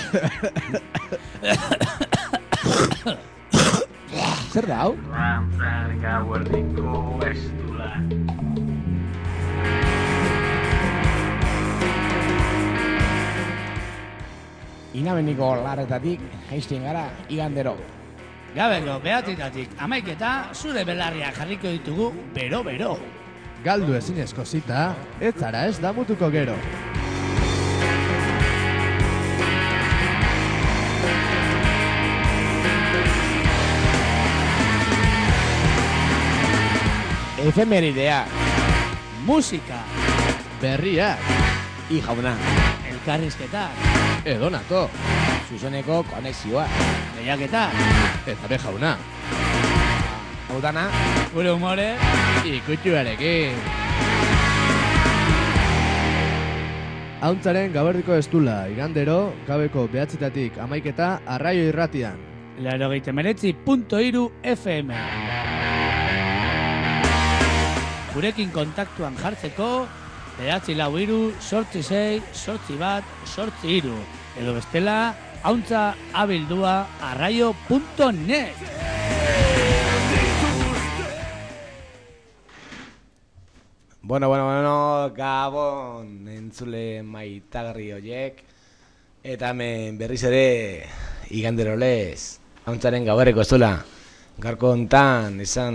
Zer da hau? Rantzar gauerdiko estula. Inabeniko larretatik jaisten gara igandero. Gabeko behatitatik 11 zure belarriak jarriko ditugu bero-bero. Galdu ezinezko zita, ez zara ez damutuko gero. Efemeridea, Musika, Berriak, i jauna, elkarrizketak, edonato, zuzeneko konexioa. lehiaketak, eta be jauna, Hau dana, gure humore, ikutxuarekin. Hauntzaren gaberdiko estula, igandero, gabeko 9 11 Arraio Irratian. 89.3 FM. Gurekin kontaktuan jartzeko 943-868-1 edo bestela hauntza_arraio.net. Bueno, Gabon entzule maitagarri horiek. Eta hemen berriz ere igandero lez hauntzaren gauerreko estula. Garko hontan esan,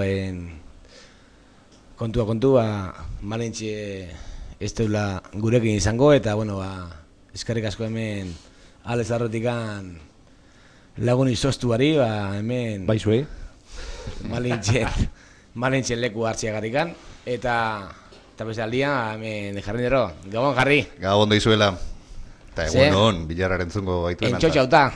kontua, malentxe ez deula gurekin izango, eta, eskerrik asko hemen Alex Arrotikan lagun izoztuari, hemen Baizue? malentxe leku hartziagatikan, eta beste aldia, hemen jarrinero, Gabon jarri. Gabon deizuela. Eta Ze? egun bilarraren zungo gaituen. Entxotxauta,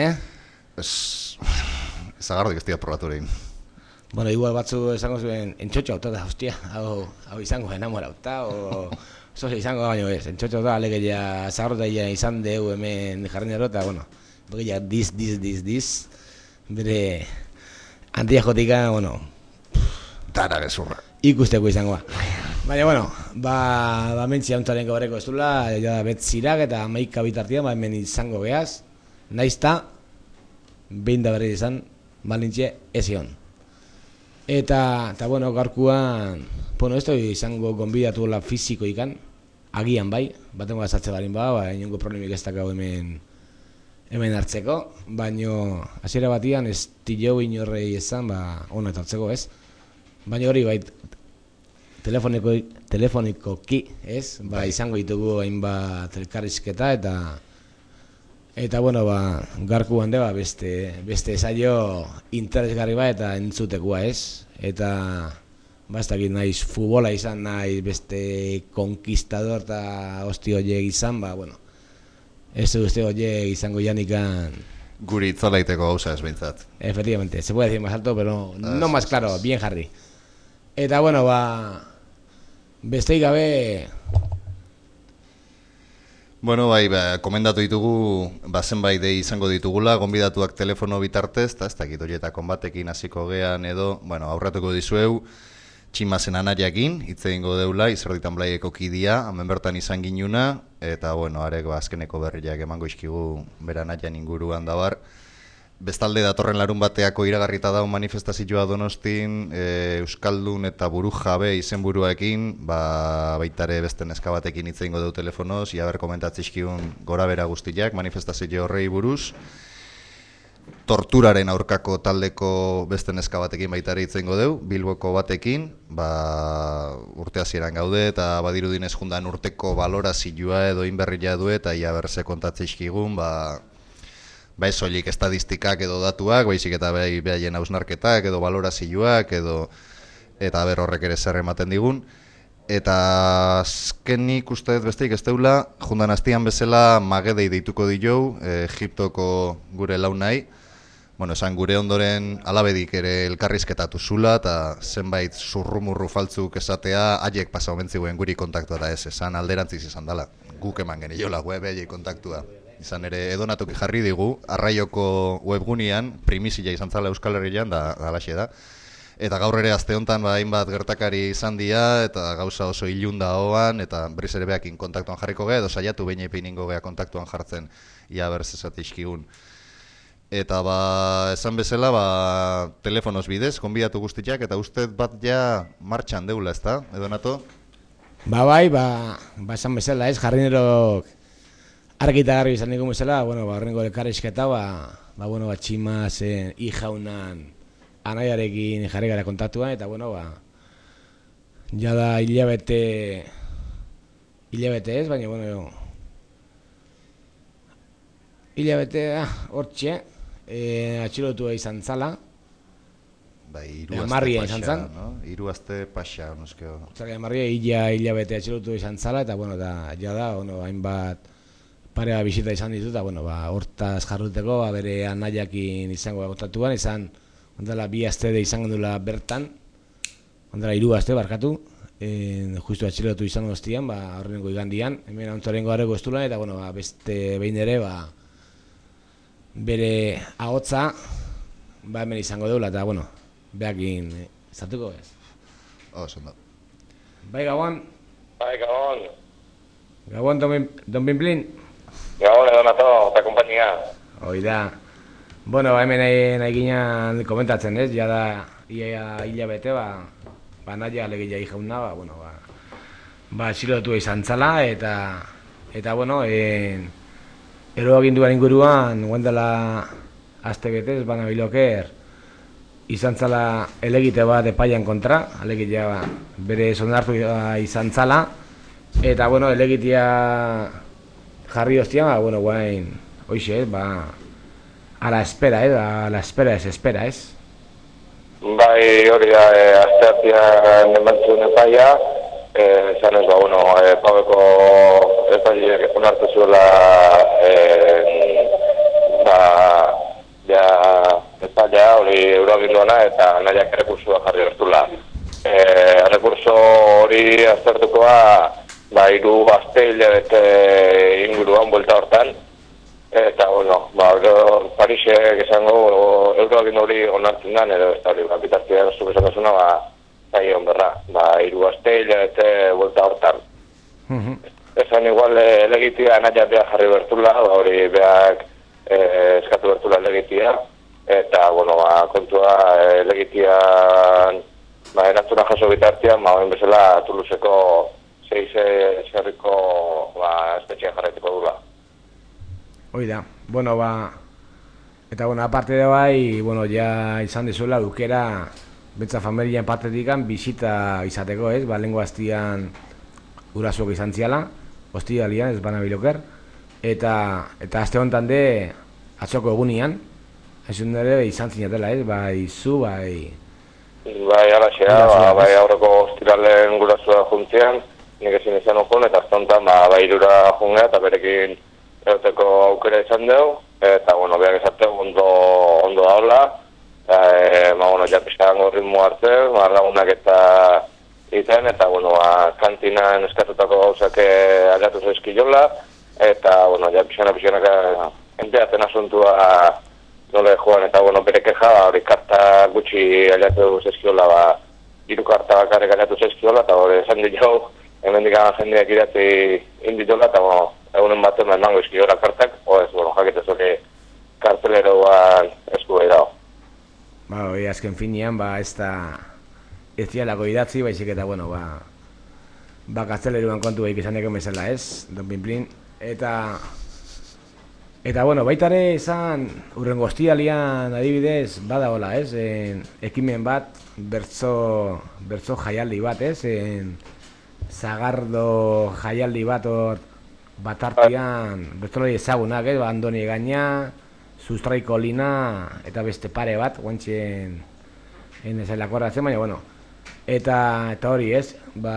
Zagardik ez dira probaturein. Bueno, igual batzu esango zuen entxotxauta da, hostia, hau izango enamorauta, o zoze izango baino ez, entxotxauta alegeia zagarrotaia izan deu hemen jarrinero, eta, begeia diz, bere antia jotika, Dara gezurra. ikusteko izangoa. Baina, mentzi hauntzaren gaurreko ez dula, betzirak eta 11 bitartian, hemen izango behaz, naizta, behin da berri izan, malintxe ezion. Eta gaurkuan, ez da izango gonbidatu la fiziko ikan, agian bai, batengo azaltze barin inongo problemik ez dakau hemen hartzeko, baino hasiera batian ez tileu inorrei esan, ona etortzeko ez. Baina hori bai, telefonikoki ez, izango ditugu hainbat elkarrizketa eta garkuan deba beste esaio interesgarri bat eta entzutekoa ez. Eta ez dakit naiz futbola izan, naiz beste konkistador eta hosti horiek izan, ez uste horiek izango janikan. Guri itzolaiteko gauza ez behintzat. Efectivamente, se puede decir más alto, pero no más claro, bien jarri. Eta besteik gabe... Komendatu ditugu, zenbait dei izango ditugula, gonbidatuak telefono bitartez, eta ez dakit horietako batekin hasiko gean edo, aurratuko dizueu, Tximazen anariakin, hitz egingo deula, Izerditan Blaieko kidia, hemen bertan izan ginuna, eta arek azkeneko berriak emango izkigu beranaian inguruan dabar. Bestalde datorren larun bateako iragarrita dago manifestazioa Donostin, Euskaldun eta Burujabe izenburuekin, baitare beste neska batekin hitz egingo dugu telefonoz, iaber komentatzizkigun gora bera guztiak, manifestazio horrei buruz. Torturaren aurkako taldeko beste neska batekin baitare hitz egingo dugu, Bilboko batekin, urte hasieran gaude, eta badirudinez jundan urteko balorazioa edo inberria du, eta iaber ze kontatzizkigun, ez soilik estadistikak edo datuak, baizik eta behaien hausnarketak edo balorazioak eta horrek ere zer ematen digun. Eta azkenik uste besteik ez deula, jundan hastian bezala Magedei deituko diou, Egiptoko gure launai. Esan gure ondoren alabedik ere elkarrizketatu zula, eta zenbait zurrumurru faltzuk esatea, haiek pasa omentziguen guri kontaktua da ez, esan alderantziz izan dela. Guk eman geniola behaiek kontaktua. Izan ere edonatuki jarri digu, Arraioko webgunean, primizia izan zala Euskal Herrian, da alaxe da. Eta gaur ere aste honetan hainbat gertakari izan dira eta gauza oso ilunda hoan eta berriz ere beakin kontaktuan jarriko gea edo saiatu behin epiningo gea kontaktuan jartzen ia berz esatizkigun. Eta esan bezala telefonoz bidez, konbidatu guztiak eta uste bat ja martxan deula, ezta? Edo nato? Bai, esan bezala, ez, jarrinerok argita garbi izan dugu bezala, horrengo elkarrizketa, tximazen ijaunan anaiarekin jarri gara kontaktuan, eta jada hilabete ez, baina hilabete hortxe, atxilotua izan zala, Marria izan zan. Hiru aste pasa, noskeo. Marria hilabete atxilotua izan zala, eta jada, hainbat parea bisita izan ditu, eta hortaz jarruteko, bere anaiakin izango kontaktuan, izan ondala 2 aste izan gendula bertan, ondala 3 aste barkatu, justu atxilotu izan goztian, horrengo igandian, hemen ontorengo gareko estulan, eta beste behin ere, bere ahotza, hemen izango deula, eta behakin izatuko ez. Zondo. Bai, Gabon. Gabon, Don Pimplin. Gabon, edo nato, eta kompainia. Hoi da. Hemen nahi ginen komentatzen ez, jada ia hilabete, naia alegia ijauna, atxilotu izan zala, eta eroaginduan inguruan, guendela aste betez, biloker, izan zala elegite bat epaian kontra, alegitea bere sonartu izan zala, eta elegitea jarri ostian, guain, hoxe, a la espera, a la espera ez. Bai, hori da, asteartian emantzun epaia, esan ez, Pabeko epaileak onartu zuela epaia hori euroaginduana eta nahiak errekursua jarri bertula. Errekurso hori aztertukoa 3 aste hilabete inguruan buelta hortan, eta Parisek esango euroagindu hori onartzen den, edo ez da hori, bitartian zubezatasuna zaion berra, 3 aste hilabete buelta hortan. Esan igual elegitia nahiak behar jarri bertula, hori behak eskatu bertula elegitia, eta, kontua elegitian erantzuna jaso bitartian, oin bezala Toulouseko 6 eskerriko espetxean jarraituko dula. Hoi da, eta aparte de bai, ja izan dezuela aukera betza familien partetikan bisita izateko, ez? Lehengo hastian gurasoak izan ziala, hostialian ez biloker, eta aste honetan de atzoko egunian, ezun ere izan zinatela, ez? Zu, Bai, alaxea, aurreko hostilalen gurasoa juntzean, nik ezin izan okon, eta aste honetan irura jungea eta berekin egoteko aukera izan dugu, eta, behar izateu ondo daula, ja pixkango ritmo hartzen, lagunak eta iten, eta, kantinan eskatutako gauzak aldatu zaizkiola, eta, ja pixkanak enteatzen asuntua nola joan, eta, bere keja, hori karta gutxi aldatu zaizkiola, 3 karta bakarrik aldatu zaizkiola, eta hori esan ditu, hemen dikan jendeak idatzi inditola, eta, egunen baten emango izkiola kartak, ez, jakitez hori karteleroan esku behi dago. Azken finean, ez da ez dialako idatzi, baizik eta, karteleroan kontu behik izan eko bezala, ez, Don Pimplin, eta, baitare izan, urrengo hostialian adibidez, badagola, ez, ekimen bat, bertso jaialdi bat, ez, Zagardo jaialdi bat artian, bertolari ezagunak, Andoni Gaina, Sustraiko Lina, eta beste pare bat, guantxen ezailako horretzen, baina, eta hori, ez,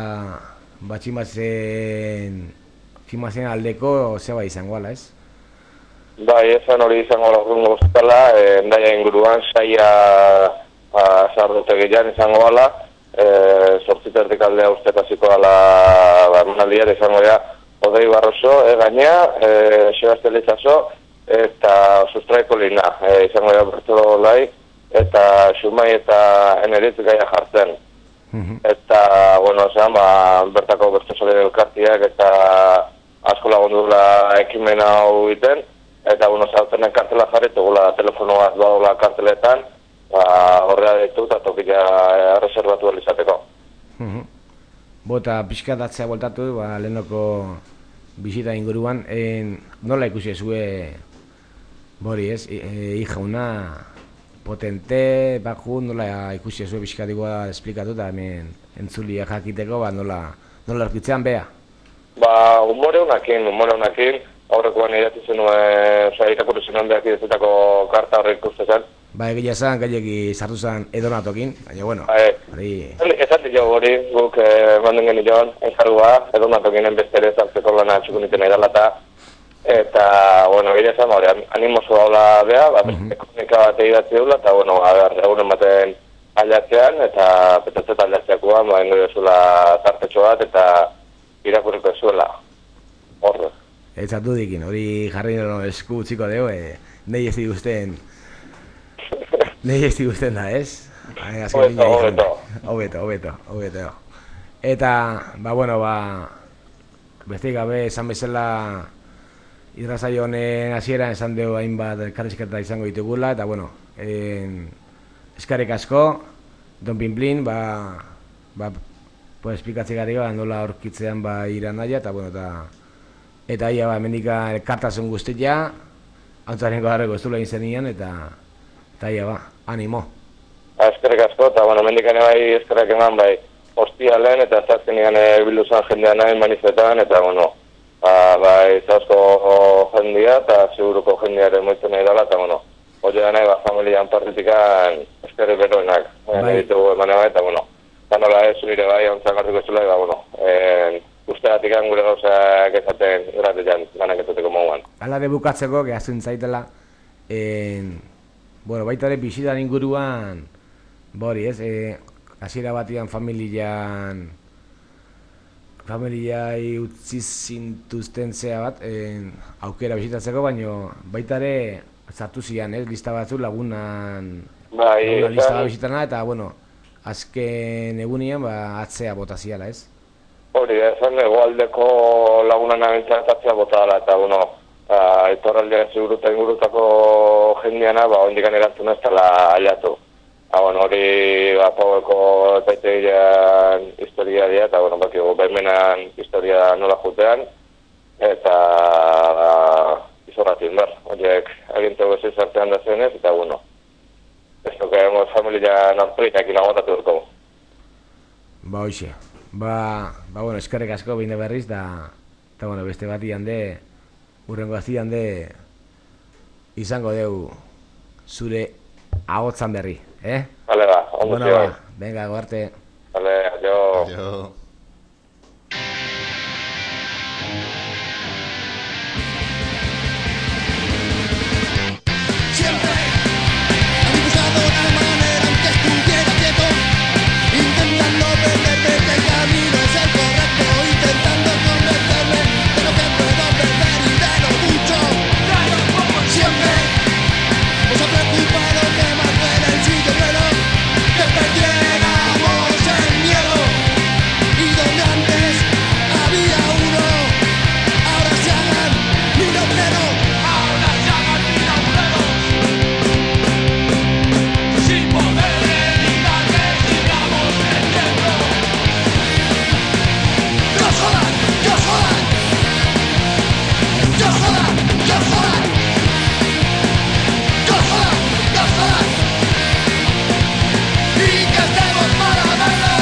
tximazen aldeko zeba izango ala, ez? Bai, ezan hori izango lagungo guztala, endaia inguruan, saia sardotegian izango ala, 8 aldea ustetaziko ala emanaldia izango da Odei Barroso, Gaina, Sebastian Litzaso eta Sustraiko Lina izango da Bertolo Lai, eta Xumai eta Eneritz gaia jartzen. Eta, bueno, bertako bertsozale elkartiak eta asko lagundula ekimen hau iten, eta, bueno, zautenen kartela jarritugula telefono bat badola karteletan, horrea ditu eta tokila reservatu izateko. Bota pixkatatzea voltatu, lehenoko bisita inguruan, nola ikusi zue, bori ez, ijauna potente, baju, nola ikusi zue pixkatikoa esplikatu eta hemen entzulia jakiteko, nola erkitzean beha? Humore honakin, aurrekoan idatzi zenuen, irakurri zenuen behak idazetako karta horrek uste zen. Egia zan, gaieki sartu zen edonatokin, baina, bueno, hori... Ezat dio hori, guk manden genion, enkargua, edonatokin enbestere zartzeko lana txukuniten nahi dalata, eta, bueno, egia zan, animoso daula beha, ekonomika bat idatzi dula, eta, bueno, egunen baten aldatzean, eta petatzeta aldatzeakoan, ingo zula tartetxo bat, eta irakurriko zuela, horre. Ez atu dikin, hori jarri nero esku txiko deo, nahi ez diguzten... Nei ez diguzten da, ez? Hobeto. Eta, bestik gabe esan bezala irrasaio honen hasieran esan dugu hainbat elkarrizketa izango ditugula, eta, bueno, eskarrik asko, Don Pinplin, esplikatze gari nola aurkitzean iran naia, eta, bueno, eta ia, mendika elkartasun guztia, antzaren gadarreko ez du lehen zenian, eta ia, animo. Eskerrik asko, eta, bueno, mendikane eskerrak eman, hostialen, eta zazkenean bilduzan jendean nahi manifetan, eta, bueno, zazko jendia, eta seguruko jendiaren moitzen nahi dala, eta, bueno, hori da nahi, familian partitikan eskerrik beroenak, ditugu emanea, eta, bueno, eta nola ez, nire ontzak hartuko zula, eta, bueno, usteatik gure gauzak ezaten gratetan lanak etateko moguan. Hala de bukatzeko, gehazun zaitela, bueno, baita ere bisitan inguruan, bori ez, hasiera batian familiai utzi zintuzten zea bat, aukera bisitatzeko, baino baita ere zartu zian, ez, lista batzu lagunan lista bat bisitana, eta, bueno, azken egunian atzea bota ziala, ez? Hori, esan egoaldeko lagunan abintzat atzea bota dala, eta, bueno, etorraldean ingurutako jendeana, ondikan erantzuna ez dela aliatu. Bueno, hori Paueko epaitegian historia dira, eta, bueno, bakigu, behimenan historia nola jutean, eta izorratin behar. Horiek agintegu ez izartean da zenez, eta, bueno, ez duke familia nortuinak inagotatu durko. Hoxe. Bueno, eskerrik asko behin berriz, eta, bueno, beste bati hande, urrengo azti hande, izango deu zure ahotzan berri, Vale, ondo bueno, zio. Venga, goarte. Vale, adio. Adio. Siempre han buscado una manera en que estuviera quieto, intentando perderme que el camino es el correcto, intentando convencerme de lo que puedo perder y de lo mucho. Siempre os ha preocupado que más duele el sitio bueno, que perdiéramos el miedo, y donde antes había uno, ahora se hagan mil obreros. Sin poder evitar que sigamos creciendo. ¡Que os jodan! ¡Que os jodan! ¡Que os jodan! ¡Que os jodan! ¡Que os jodan! ¡Que os jodan! Y que estemos para verlo.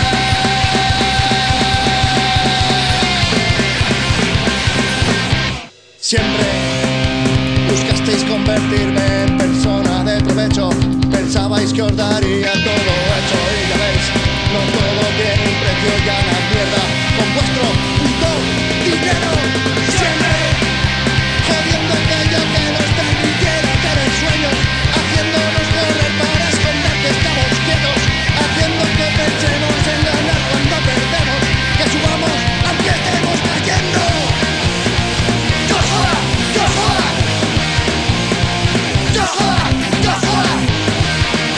Siempre buscasteis convertirme en persona de provecho, pensabais que os daría todo hecho y ya veis, no todo tiene un precio, ya la mierda con vuestro puto dinero. Siempre jodiendo aquello que nos permitiera tener sueños, haciéndonos correr para esconder que estamos quietos, haciendo que pensemos en ganar cuando perdemos, que subamos aunque estemos cayendo. ¡Que os jodan! ¡Que os jodan! ¡Que os jodan! ¡Que os jodan!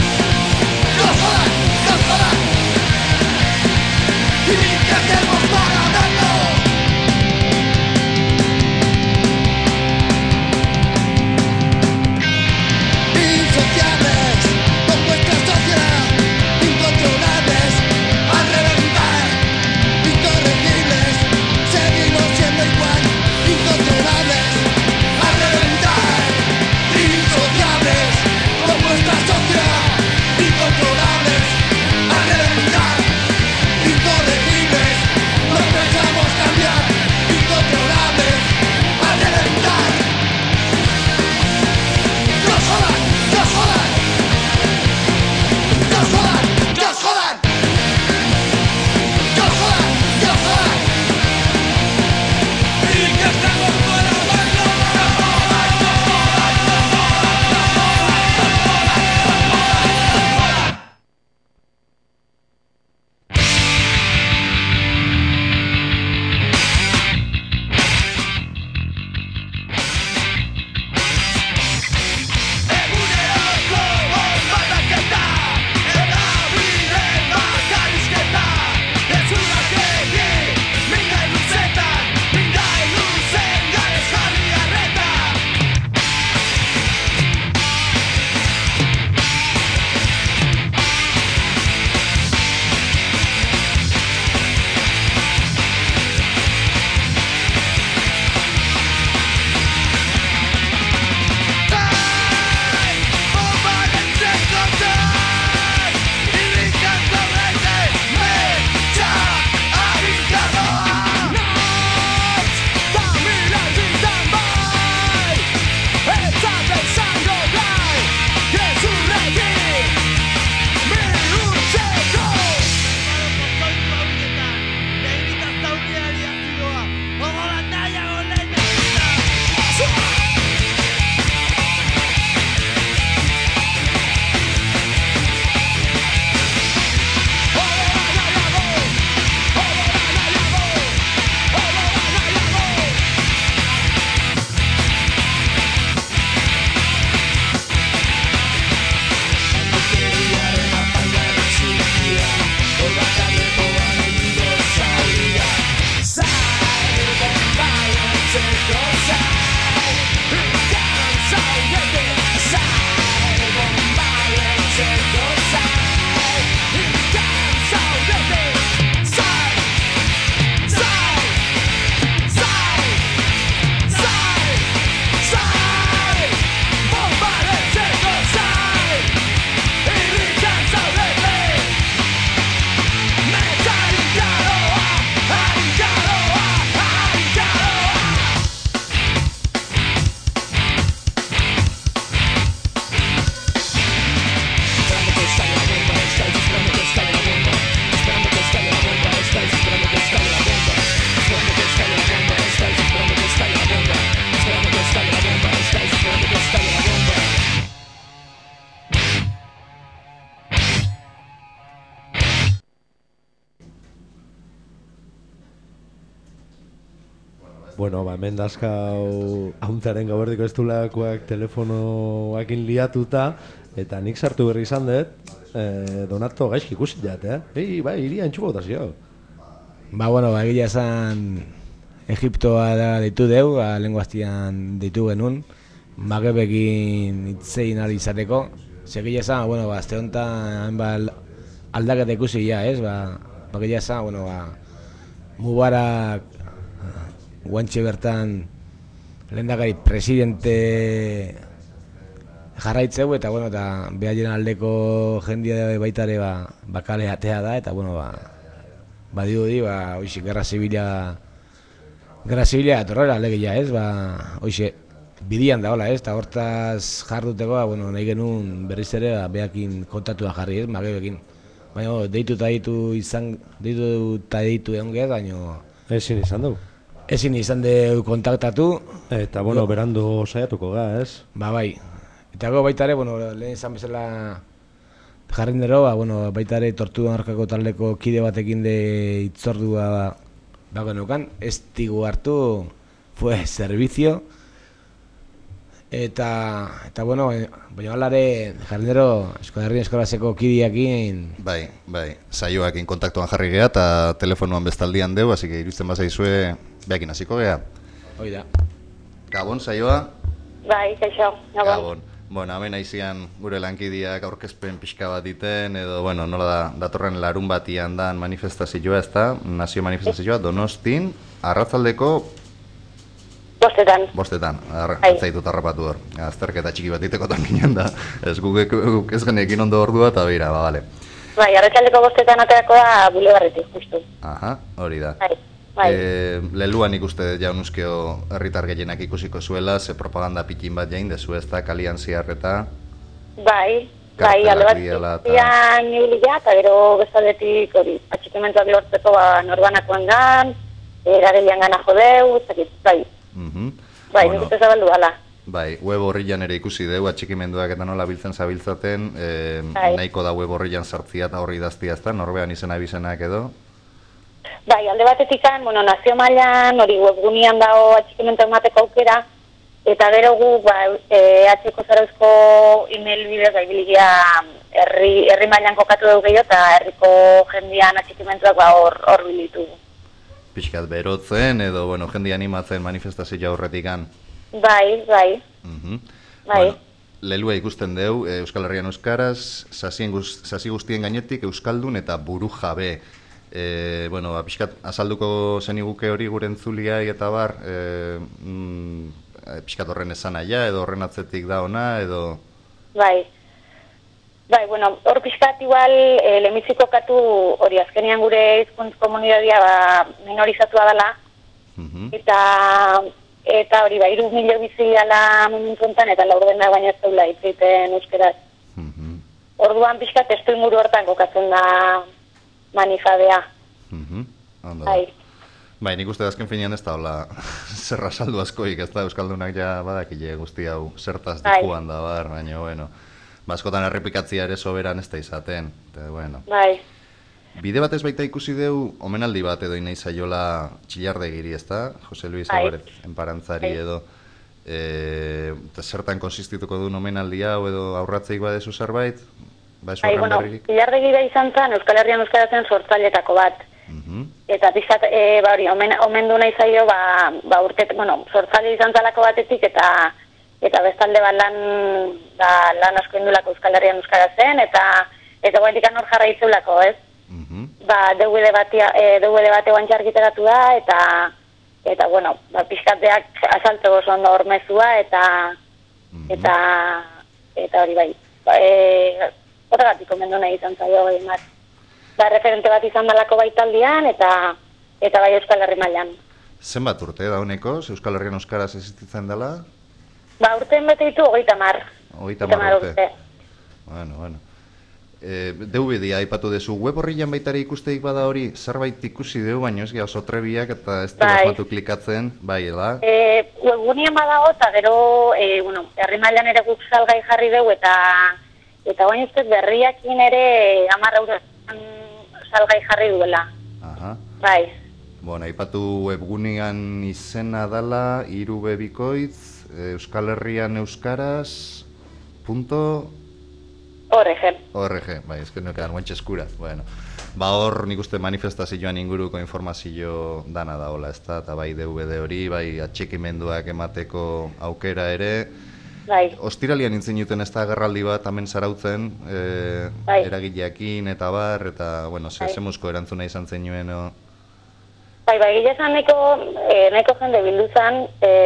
Bueno, hemen dazkau hauntaren gauerdiko estulakoak telefonoakin liatuta, eta nik sartu berri izan dut, Donato gaizki ikusi jat, bai, iria entxuko dazio. Bueno, egia esan Egiptoa da deitu deu, lenguaztian deitu genuen, Magebekin itzein ari izateko. Egia esan, azte honetan aldaketa ikusi ja, ez? Egia esan, Mubarak guantxe bertan lehendakari presidente jarraitzeu, eta behairen aldeko jendia baitare kale atea da, eta badirudi, hoxe, gerra zibila atorrela alegia, ez? Hoxe, bidian da, hola, ez? Eta hortaz jarduteko, nahi genuen berriz ere behakin kontatua jarri, ez? Magebekin. Baina, deitu egon gehat, baina... Ezin izan dugu. Ezin izan dugu kontaktatu. Eta, berandu saiatuko ga, ez? Bai. Eta baita ere, lehen izan bezala jarrindero, baita ere Tortugan Aurkako taldeko kide batekin de itzordua genukan, ez digu hartu, fue servizio. Eta baina alare jarrindero Euskal Herrien Eskolaseko kideakin... Bai, saioakin kontaktuan jarri geha eta telefonuan bestaldian deu, así que iruditzen bazaizue behakin hasiko geha. Hoi da. Gabon, saioa? Bai, kaixo, Gabon. Hemen aizian gure lankideak aurkezpen pixka bat diten, edo, nola da, datorren larun batian dan manifestazioa, ez da, nazio manifestazioa, Donostin, arratzaldeko... Bostetan, zaitut harrapatu hor. Azterketa txiki bat ditekotan ginen da, ez guk ez genekin ondo ordua, eta bera, bale. Bai, arratzaldeko bostetan aterako da bulebarretik, justu. Aha, hori da. Bai. Leluan ikuste jaun uzkeo herritar gehienak ikusiko zuela, ze propaganda pikin bat jain dezu, ez da, kalian ziarreta. Bai, alde bat zian ibilila, eta gero bezaldetik hori, atxikimentuak lortzeko norbanakoan gan, eragelian gana jodeu, bai. Bai, nik uste zabaldu ala. Bai, web horrian ere ikusi deu, atxikimenduak eta nola biltzen zabiltzaten, nahiko da web horrian sartzia eta horri idaztia, ez da, norbean izena bizenak edo? Bai, alde batetikan, nazio mailan, hori webgunian dago atxikimentu emateko aukera, eta gero gu, atxiko zarauzko email bidez, biligia herri mailan kokatu dugu gehiago, eta herriko jendian atxikimentuak hor bilitu. Pixkat berotzen edo, jendi animatzen manifestazioa horretikan. Bai. Lelua ikusten deu, Euskal Herrian euskaraz, sasi guztien gainetik euskaldun eta buru jabe. Pixkat azalduko zeniguke hori gure entzuliai eta bar, pixkat horren esan aia, edo horren atzetik da ona, edo... Bai, hor pixkat igual lehenbiziko katu hori azkenean gure hizkuntz komunitatea minorizatua dela, eta hori 3 milio bizi dela momentu enten, eta laurdena baina ez daula hitzeiten euskeraz. Orduan pixkat testu inguru hortan kokatzen da manifadea. Bai, nik uste azken finean ez da hola zerra saldu askoik, ez da euskaldunak ja badakile guzti hau zertaz dikuan da bar, baina, askotan errepikatzia ere soberan ez da izaten, eta, Bai. Bide batez baita ikusi deu, omenaldi bat edo inai zaiola Txillardegiri, ez da? Jose Luis Álvarez enparantzari edo. Zertan konsistituko duen omenaldi hau edo aurratzeik badezu zerbait? Txillardegira izan zen Euskal Herrian euskaratzen sortzailetako bat. Eta pixkat, omen du nahi zaio, sortzaile izan zalako batetik, eta bestalde lan asko indulako Euskal Herrian euskaratzen, eta guaindikan hor jarraitzeulako, ez? DVD bate guantxe argitaratu da, eta pixkateak azaltzeko oso ondo hormezua, eta hori bai. Horregatik omendu nahi izan zaio gai bat. Referente bat izan dalako baitaldian, eta bai Euskal Herri mailan. Zenbat urte da honeko, Euskal Herrian euskaraz existitzen dela? Urteen bete ditu 30. 30 urte. Bueno. DVD-a aipatu dezu, web horrian baitare ikusteik bada hori, zerbait ikusi deu, baina ez geha oso trebiak eta ez dugu asmatu klikatzen, bai, ela? Webgunien badago, eta gero, herri mailan ere guk salgai jarri deu, eta baina ez berriakin ere 10 € salgai jarri duela. Aha. Bai. Bueno, aipatu webgunean izena dala, 3 bikoitz, Euskal Herrian euskaraz, .org, bai, ez que no quedan guantxe eskura, bueno. Ba hor nik uste manifestazioan inguruko informazio dana da hola, ez da, eta bai DVD hori, bai atxikimenduak emateko aukera ere. Bai. Ostiralian nintzen juten ez da agerraldi bat hemen Zarautzen, eragileekin eta bar, eta, bueno, zemuzko erantzuna izan zenuen, Bai, gila esan nahiko jende bildu zen,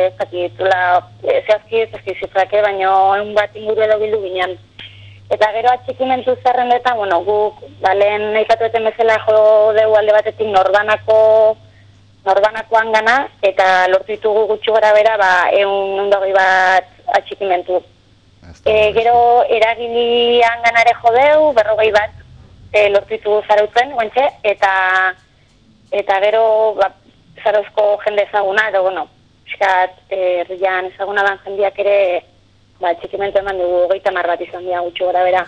zehazki zifrake, baina egun bat inguru edo bildu ginen. Eta gero atxikimentu zerrendetan, bueno, guk, lehen aipatueten bezala jo dugu alde batetik norbanakoan gana, eta lortu ditugu gutxi gora bera, 120 bat atxikimentu. Gero eragilean ganare jo dugu, 40 bat lortu ditugu Zarautzen, guantxe, eta gero Zarauzko jende ezaguna, edo, bueno, herrian ezaguna dan jendiak ere, txikimentu eman dugu 30 bat izan dira gutxi gora bera.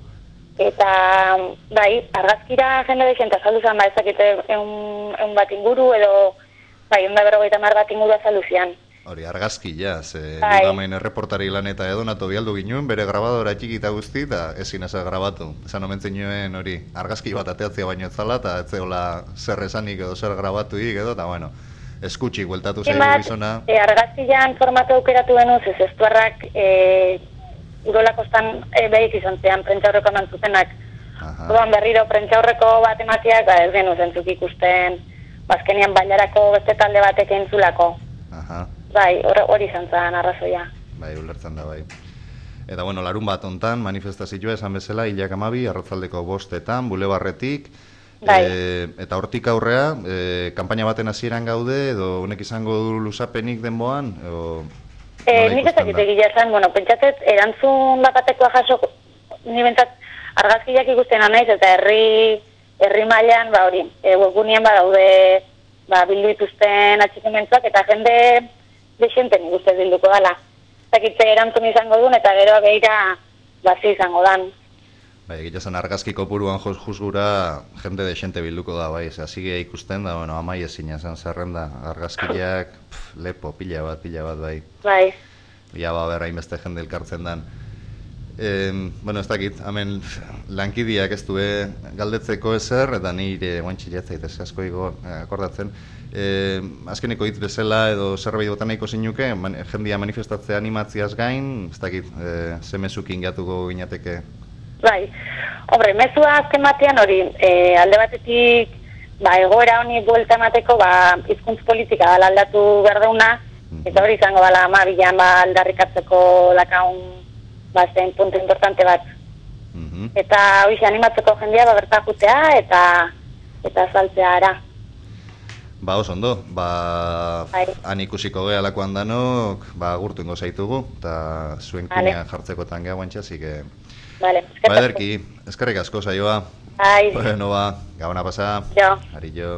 Eta, bai, argazkira jende dexenta azaldu zen, ezakite egun bat inguru, edo, 150 bat inguru azaldu zian. Hori, argazki, Gugamain erreportari lan eta edonato bialdu ginen, bere grabadora txikita guzti, eta ezin ezak grabatu. Esan omentzen nuen hori, argazki bat ateatzea baino etzala, eta etzeola zer esanik edo zer grabatuik edo, eta bueno, eskutxik bueltatu zaigu bizona. Argazkian formatu aukeratu benuz, ez estuarrak urolakostan behik izan zean, prentxaurreko eman zutenak. Odan berriro prentxaurreko bat emaziak, ez genuz entzuk ikusten, bazkenian bailarako beste talde batek entzulako. Bai, hori izan zen arrazoia. Bai, ulertzen da, bai. Eta, bueno, larun bat ontan, manifestazioa esan bezala, 12, arratzaldeko 5etan, bulebarretik, eta hortik aurrea, kanpaina baten hasieran gaude, edo honek izango du luzapenik denboan? Nik ezakite gila esan, bueno, pentsatzet, erantzun bakatekoa jaso, nibentzat argazkiak ikusten anaiz, eta herri mailan, hori, webgunean badaude, bildu dituzten atxikimentuak, eta jende dexente nik uste bilduko dala. Zakitze erantzun izango duen, eta gero behira bazi izango dan. Bai, egitezen argazki kopuruan juzgura jende dexente bilduko da, bai, zazigea ikusten da, bueno, amai ezin esan zerrenda, argazkiak, lepo, pila bat, bai. Bai. Ja, berrain beste jende elkartzen dan. Bueno, ez dakit, hemen lankidiak ez du galdetzeko ezer, eta nire guantxileatzait ez asko akordatzen. Azkeneko hitz bezala edo zerbait botan nahiko zinuke, jendia manifestatzea animatziaz gain, ez dakit, ze mezukin gatuko ginateke? Bai, hombre, mezua azken batean hori, alde batetik, egoera honi buelta emateko, hizkuntz politika dala aldatu berdeuna, eta hori izango dala bilan aldarrikatzeko lakaun zen punto importante bat. Eta hori animatzeko jendia berta jutea eta saltzea ara. Oso ondo, han ikusiko geha lakoan danok, gurtu ingo zaitugu, eta zuen kunean jartzekotan geha guantxa, zike... Ederki, eskerrik asko saioa. Bueno, gabona pasa. Ari jo.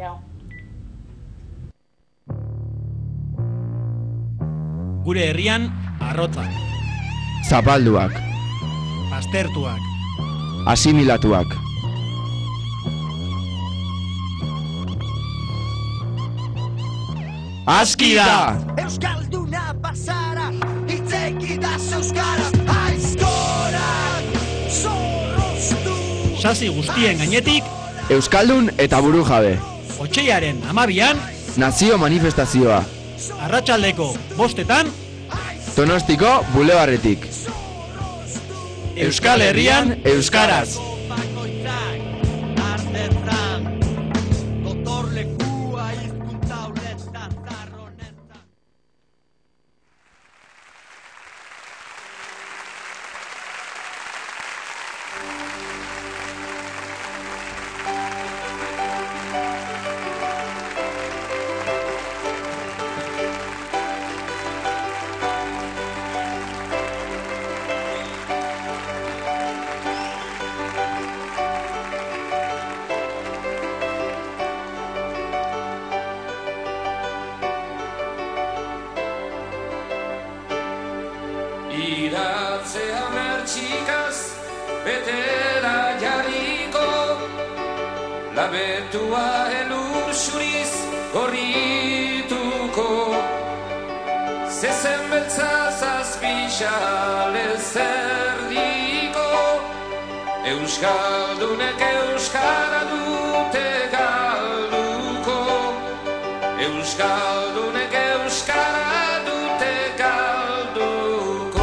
Gure herrian, arrotzak. Zapalduak. Aztertuak. Asimilatuak. Aski da! Euskalduna bazara, itzekidaz euskaraz, aizkorak, zorroztu. Sasi guztien gainetik, Euskaldun eta buru jabe. Otsaiaren 12an, nazio manifestazioa. Arratsaldeko 5etan, Donostiko bulebarretik. Euskal Herrian, euskaraz. Iratzea mertxikaz, betera jarriko, labetua elur xuriz gorrituko, zezen beltza zazpixale zerdiko, euskaldunek euskara dute galduko, euskaldunek euskara dute galduko.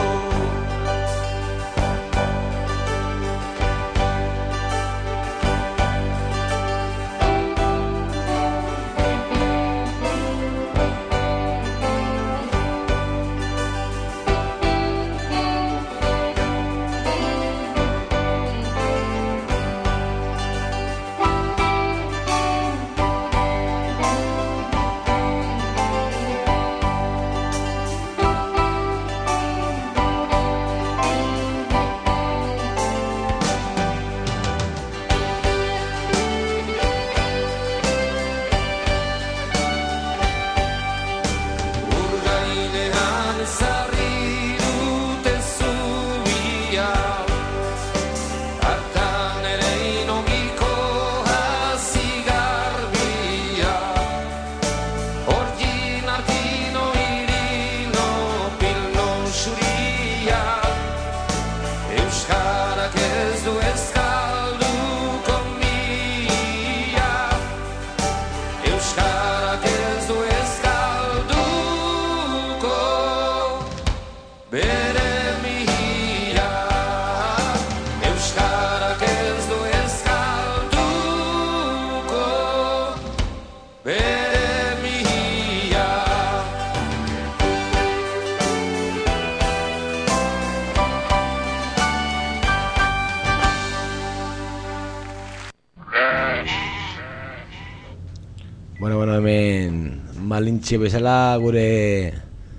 Bueno, hemen malintxe bezala gure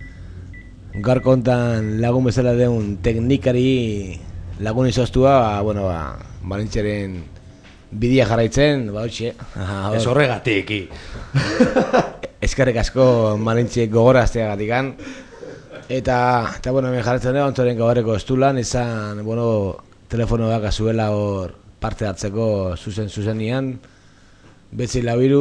gaurko hontan lagun bezala deun teknikari lagun izoztua, malintxeren bidea jarraitzen, hoxe. Ez horregatik. Eskerrik asko malintxe gogorazteagatikan. Eta hemen jarraitzen dugu, ontoren gaurreko estulan, izan, telefonoak azuela hor parte hartzeko zuzenian. Betzi labiru,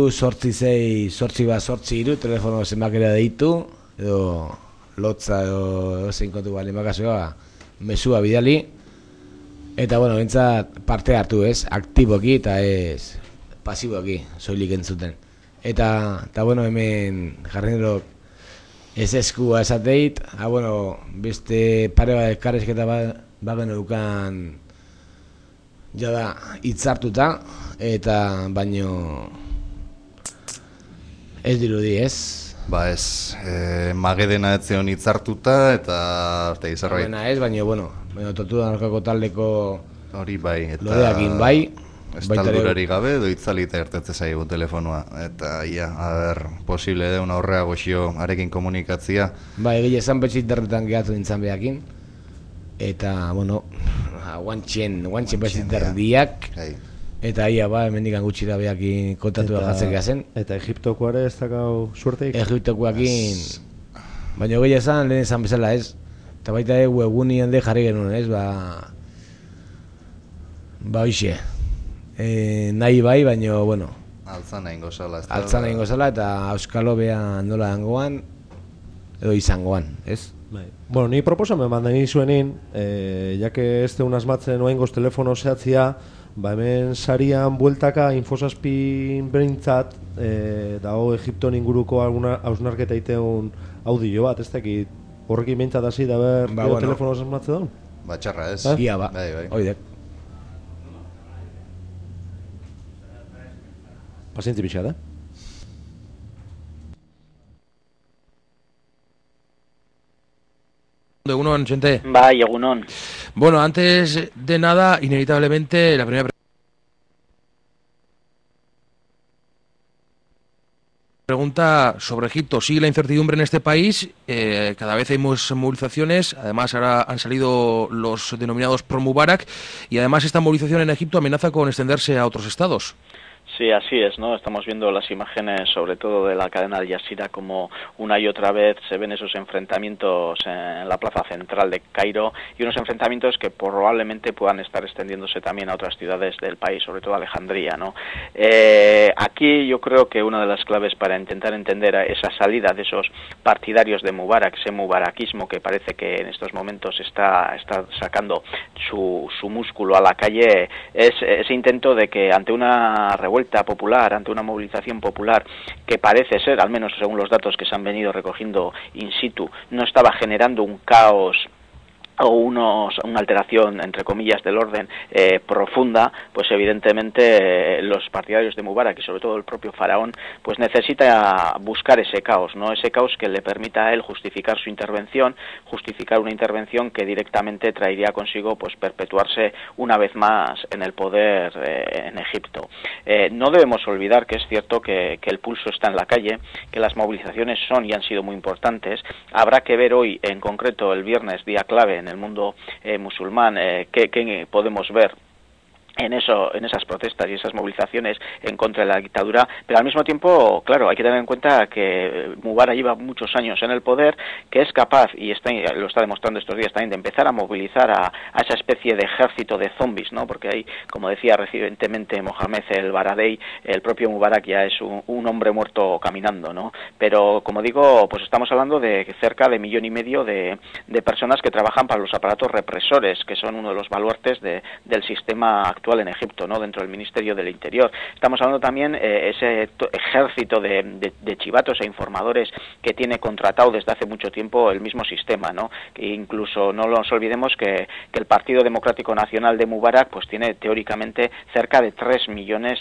8-6-8-8-2 telefono zenbakera deitu, edo lotza edo zein kontu bali makazioa, mesua bidali. Eta bentsat parte hartu ez, aktiboki eta ez pasiboki, soilik entzuten. Eta hemen jarrinero ez eskua esateit, beste pare bat elkarrezketa bagen edukan jada hitzartuta, eta baino ez dirudi ez? Ba ez, Magedena etzion hitzartuta eta zerbait. Magedena ez, baino Tortuga Narkako taldeko hori bai, eta loreakin bai. Estaldurari gabe edo itzalita ertetze zaigu telefonoa. Eta posible deun aurrea goxio arekin komunikatzia. Ba, egile esan betxit derretan gehatu nintzen behakin. Eta, guantxen betxit derdiak. Eta hemendikan gutxira behakin kontatu da jatzen gehazen. Eta Egiptokoare ez dakau suerteik? Egiptokoakin, baina egile esan, lehen esan bezala ez. Eta baita webguni hande jarri genuen ez, hoxe. Nahi bai, baina, altzan egin gozala. Altzan egin gozala eta Euskalo behan nola dangoan, edo izangoan, ez? Ni proposamen bandain izuenin, jake ez deun asmatzen oaingoz telefono zehatzia, hemen sarian bueltaka infosazpin berintzat, dago Egipton inguruko hausnarketa iteun audio bat, ez dakit, horrekin behintzat hasi da ber telefono asmatzen daun? Ba, txarra ez. Ia ba, oidek. Pazientzi pixat, Egunon, gente. Bai, egunon. Bueno, antes de nada, inevitablemente, la primera pregunta sobre Egipto. ¿Sigue la incertidumbre en este país? Cada vez hay más movilizaciones. Además, ahora han salido los denominados pro-Mubarak. Y además, esta movilización en Egipto amenaza con extenderse a otros estados. Sí, así es, ¿no? Estamos viendo las imágenes, sobre todo de la cadena Al Jazeera, como una y otra vez se ven esos enfrentamientos en la plaza central de Cairo, y unos enfrentamientos que probablemente puedan estar extendiéndose también a otras ciudades del país, sobre todo Alejandría, ¿no? Aquí yo creo que una de las claves para intentar entender esa salida de esos partidarios de Mubarak, ese mubarakismo que parece que en estos momentos está sacando su músculo a la calle, es ese intento de que ante una revuelta popular, ante una movilización popular que parece ser, al menos según los datos que se han venido recogiendo in situ, no estaba generando un caos o una alteración, entre comillas, del orden profunda, pues evidentemente los partidarios de Mubarak y sobre todo el propio faraón, pues necesita buscar ese caos, ¿no? Ese caos que le permita a él justificar su intervención, justificar una intervención que directamente traería consigo pues perpetuarse una vez más en el poder en Egipto. No debemos olvidar que es cierto que el pulso está en la calle, que las movilizaciones son y han sido muy importantes. Habrá que ver hoy, en concreto el viernes, día clave en el mundo musulmán, qué podemos ver en esas protestas y esas movilizaciones en contra de la dictadura, pero al mismo tiempo, claro, hay que tener en cuenta que Mubarak lleva muchos años en el poder, que es capaz, y lo está demostrando estos días también, de empezar a movilizar a esa especie de ejército de zombies, ¿no? Porque hay, como decía recientemente Mohamed el Baradei, el propio Mubarak ya es un hombre muerto caminando, ¿no? Pero, como digo, pues estamos hablando de cerca de 1,5 millones de personas que trabajan para los aparatos represores, que son uno de los baluartes del sistema actual en Egipto, ¿no? Dentro del Ministerio del Interior. Estamos hablando también ese ejército de chivatos e informadores que tiene contratado desde hace mucho tiempo el mismo sistema, ¿no? Que incluso no nos olvidemos que el Partido Democrático Nacional de Mubarak pues tiene teóricamente cerca de 3 millones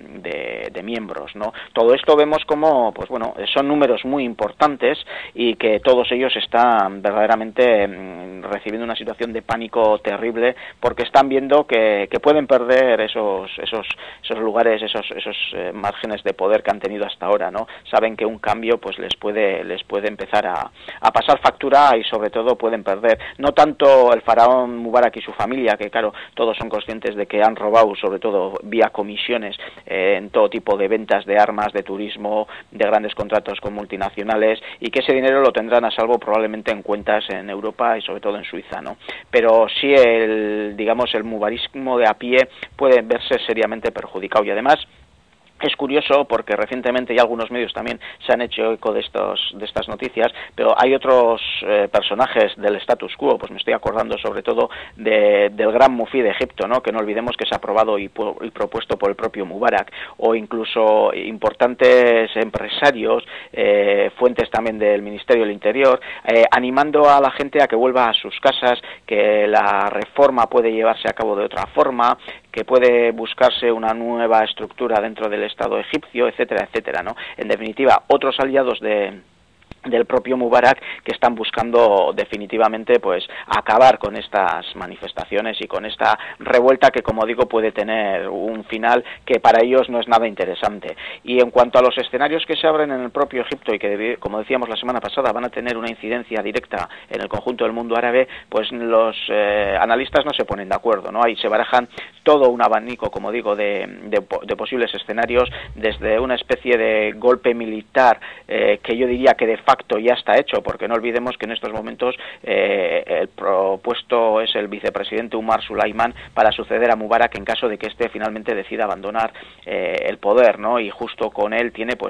de miembros, ¿no? Todo esto vemos como, pues bueno, son números muy importantes y que todos ellos están verdaderamente recibiendo una situación de pánico terrible porque están viendo que pueden perder esos lugares, esos márgenes de poder que han tenido hasta ahora, ¿no? Saben que un cambio pues les puede empezar a pasar factura y sobre todo pueden perder, no tanto el faraón Mubarak y su familia, que claro, todos son conscientes de que han robado, sobre todo vía comisiones, en todo tipo de ventas de armas, de turismo, de grandes contratos con multinacionales, y que ese dinero lo tendrán a salvo probablemente en cuentas en Europa y sobre todo en Suiza, ¿no? Pero sí el mubarismo de a pie puede verse seriamente perjudicado, y además es curioso porque recientemente ya algunos medios también se han hecho eco de estas noticias, pero hay otros personajes del status quo, pues me estoy acordando sobre todo del gran mufti de Egipto, ¿no? Que no olvidemos que es aprobado y propuesto por el propio Mubarak, o incluso importantes empresarios, fuentes también del Ministerio del Interior, animando a la gente a que vuelva a sus casas, que la reforma puede llevarse a cabo de otra forma, que puede buscarse una nueva estructura dentro del Estado egipcio, etcétera, etcétera, ¿no? En definitiva, otros aliados del propio Mubarak que están buscando definitivamente pues acabar con estas manifestaciones y con esta revuelta que, como digo, puede tener un final que para ellos no es nada interesante. Y en cuanto a los escenarios que se abren en el propio Egipto y que, como decíamos la semana pasada, van a tener una incidencia directa en el conjunto del mundo árabe, pues los analistas no se ponen de acuerdo, ¿no? Ahí se barajan todo un abanico, como digo, de posibles escenarios, desde una especie de golpe militar que yo diría que de facto ya está hecho, porque no olvidemos que en estos momentos el propuesto es el vicepresidente Umar Sulaiman para suceder a Mubarak en caso de que éste finalmente decida abandonar el poder, ¿no? Y justo con él tiene pues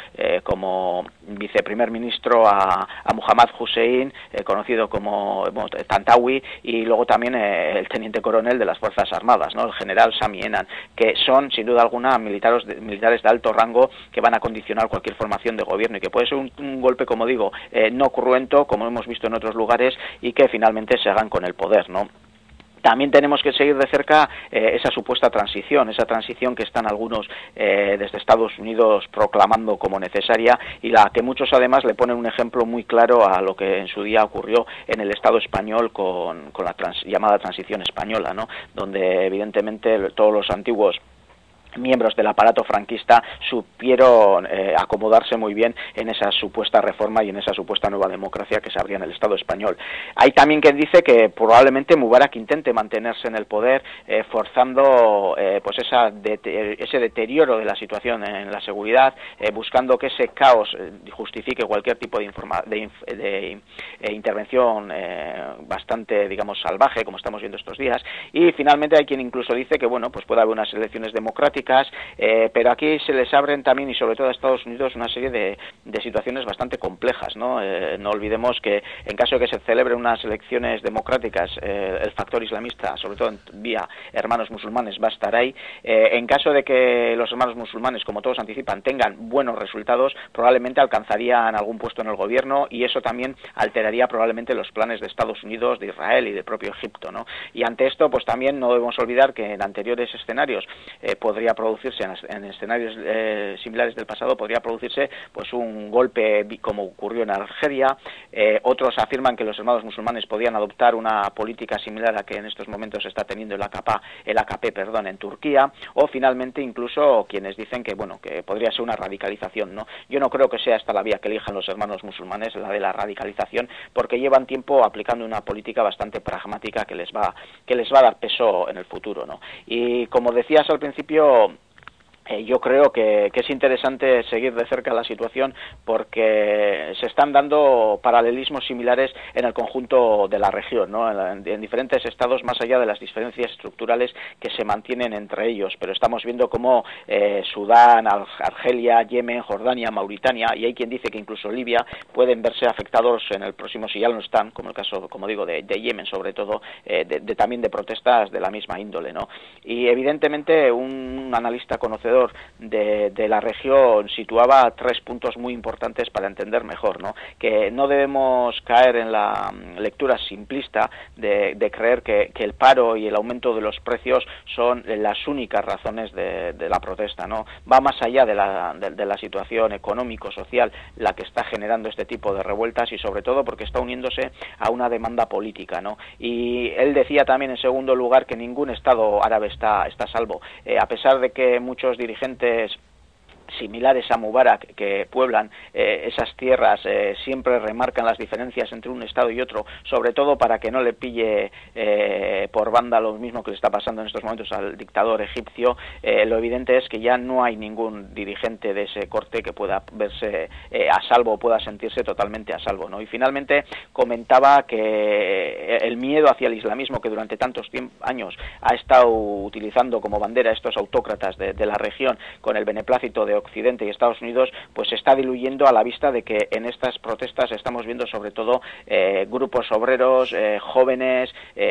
como viceprimer ministro a Muhammad Hussein, conocido como Tantawi, y luego también el teniente coronel de las Fuerzas Armadas, ¿no? El general Sami Enan, que son sin duda alguna militares de alto rango que van a condicionar cualquier formación de gobierno, y que puede ser un golpe, como digo, no cruento, como hemos visto en otros lugares, y que finalmente se hagan con el poder, ¿no? También tenemos que seguir de cerca esa supuesta transición, esa transición que están algunos desde Estados Unidos proclamando como necesaria, y la que muchos además le ponen un ejemplo muy claro a lo que en su día ocurrió en el Estado español con la llamada transición española, ¿no? Donde evidentemente todos los antiguos miembros del aparato franquista supieron acomodarse muy bien en esa supuesta reforma y en esa supuesta nueva democracia que se abría en el Estado español. Hay también quien dice que probablemente Mubarak intente mantenerse en el poder forzando pues ese deterioro de la situación en la seguridad, buscando que ese caos justifique cualquier tipo de intervención bastante, digamos, salvaje, como estamos viendo estos días. Y finalmente hay quien incluso dice que, bueno, pues puede haber unas elecciones democráticas, pero aquí se les abren también, y sobre todo a Estados Unidos, una serie de situaciones bastante complejas, ¿no? No olvidemos que en caso de que se celebren unas elecciones democráticas, el factor islamista, sobre todo vía hermanos musulmanes, va a estar ahí. En caso de que los hermanos musulmanes, como todos anticipan, tengan buenos resultados, probablemente alcanzarían algún puesto en el gobierno, y eso también alteraría probablemente los planes de Estados Unidos, de Israel y del propio Egipto, ¿no? Y ante esto, pues también no debemos olvidar que en anteriores escenarios podría producirse, en escenarios similares del pasado, podría producirse pues un golpe como ocurrió en Argelia. Otros afirman que los hermanos musulmanes podían adoptar una política similar a que en estos momentos está teniendo el AKP en Turquía, o finalmente incluso quienes dicen que, bueno, que podría ser una radicalización, ¿no? Yo no creo que sea esta la vía que elijan los hermanos musulmanes, la de la radicalización, porque llevan tiempo aplicando una política bastante pragmática que les va a dar peso en el futuro, ¿no? Y como decías al principio, yo creo que es interesante seguir de cerca la situación, porque se están dando paralelismos similares en el conjunto de la región, ¿no? En diferentes estados, más allá de las diferencias estructurales que se mantienen entre ellos, pero estamos viendo cómo Sudán, Argelia, Yemen, Jordania, Mauritania, y hay quien dice que incluso Libia, pueden verse afectados en el próximo, si ya no están, como el caso, como digo, de Yemen, sobre todo, también de protestas de la misma índole, ¿no? Y evidentemente un analista conocedor de la región situaba 3 puntos muy importantes para entender mejor, ¿no? Que no debemos caer en la lectura simplista de creer que el paro y el aumento de los precios son las únicas razones de la protesta, ¿no? Va más allá de la situación económico-social la que está generando este tipo de revueltas, y sobre todo porque está uniéndose a una demanda política, ¿no? Y él decía también, en segundo lugar, que ningún Estado árabe está a salvo, a pesar de que muchos dirigentes similares a Mubarak que pueblan esas tierras siempre remarcan las diferencias entre un estado y otro, sobre todo para que no le pille por banda lo mismo que le está pasando en estos momentos al dictador egipcio. Lo evidente es que ya no hay ningún dirigente de ese corte que pueda verse a salvo o pueda sentirse totalmente a salvo, ¿no? Y finalmente comentaba que el miedo hacia el islamismo, que durante tantos años ha estado utilizando como bandera estos autócratas de la región, con el beneplácito de Occidente y Estados Unidos, pues se está diluyendo a la vista de que en estas protestas estamos viendo sobre todo grupos obreros, jóvenes,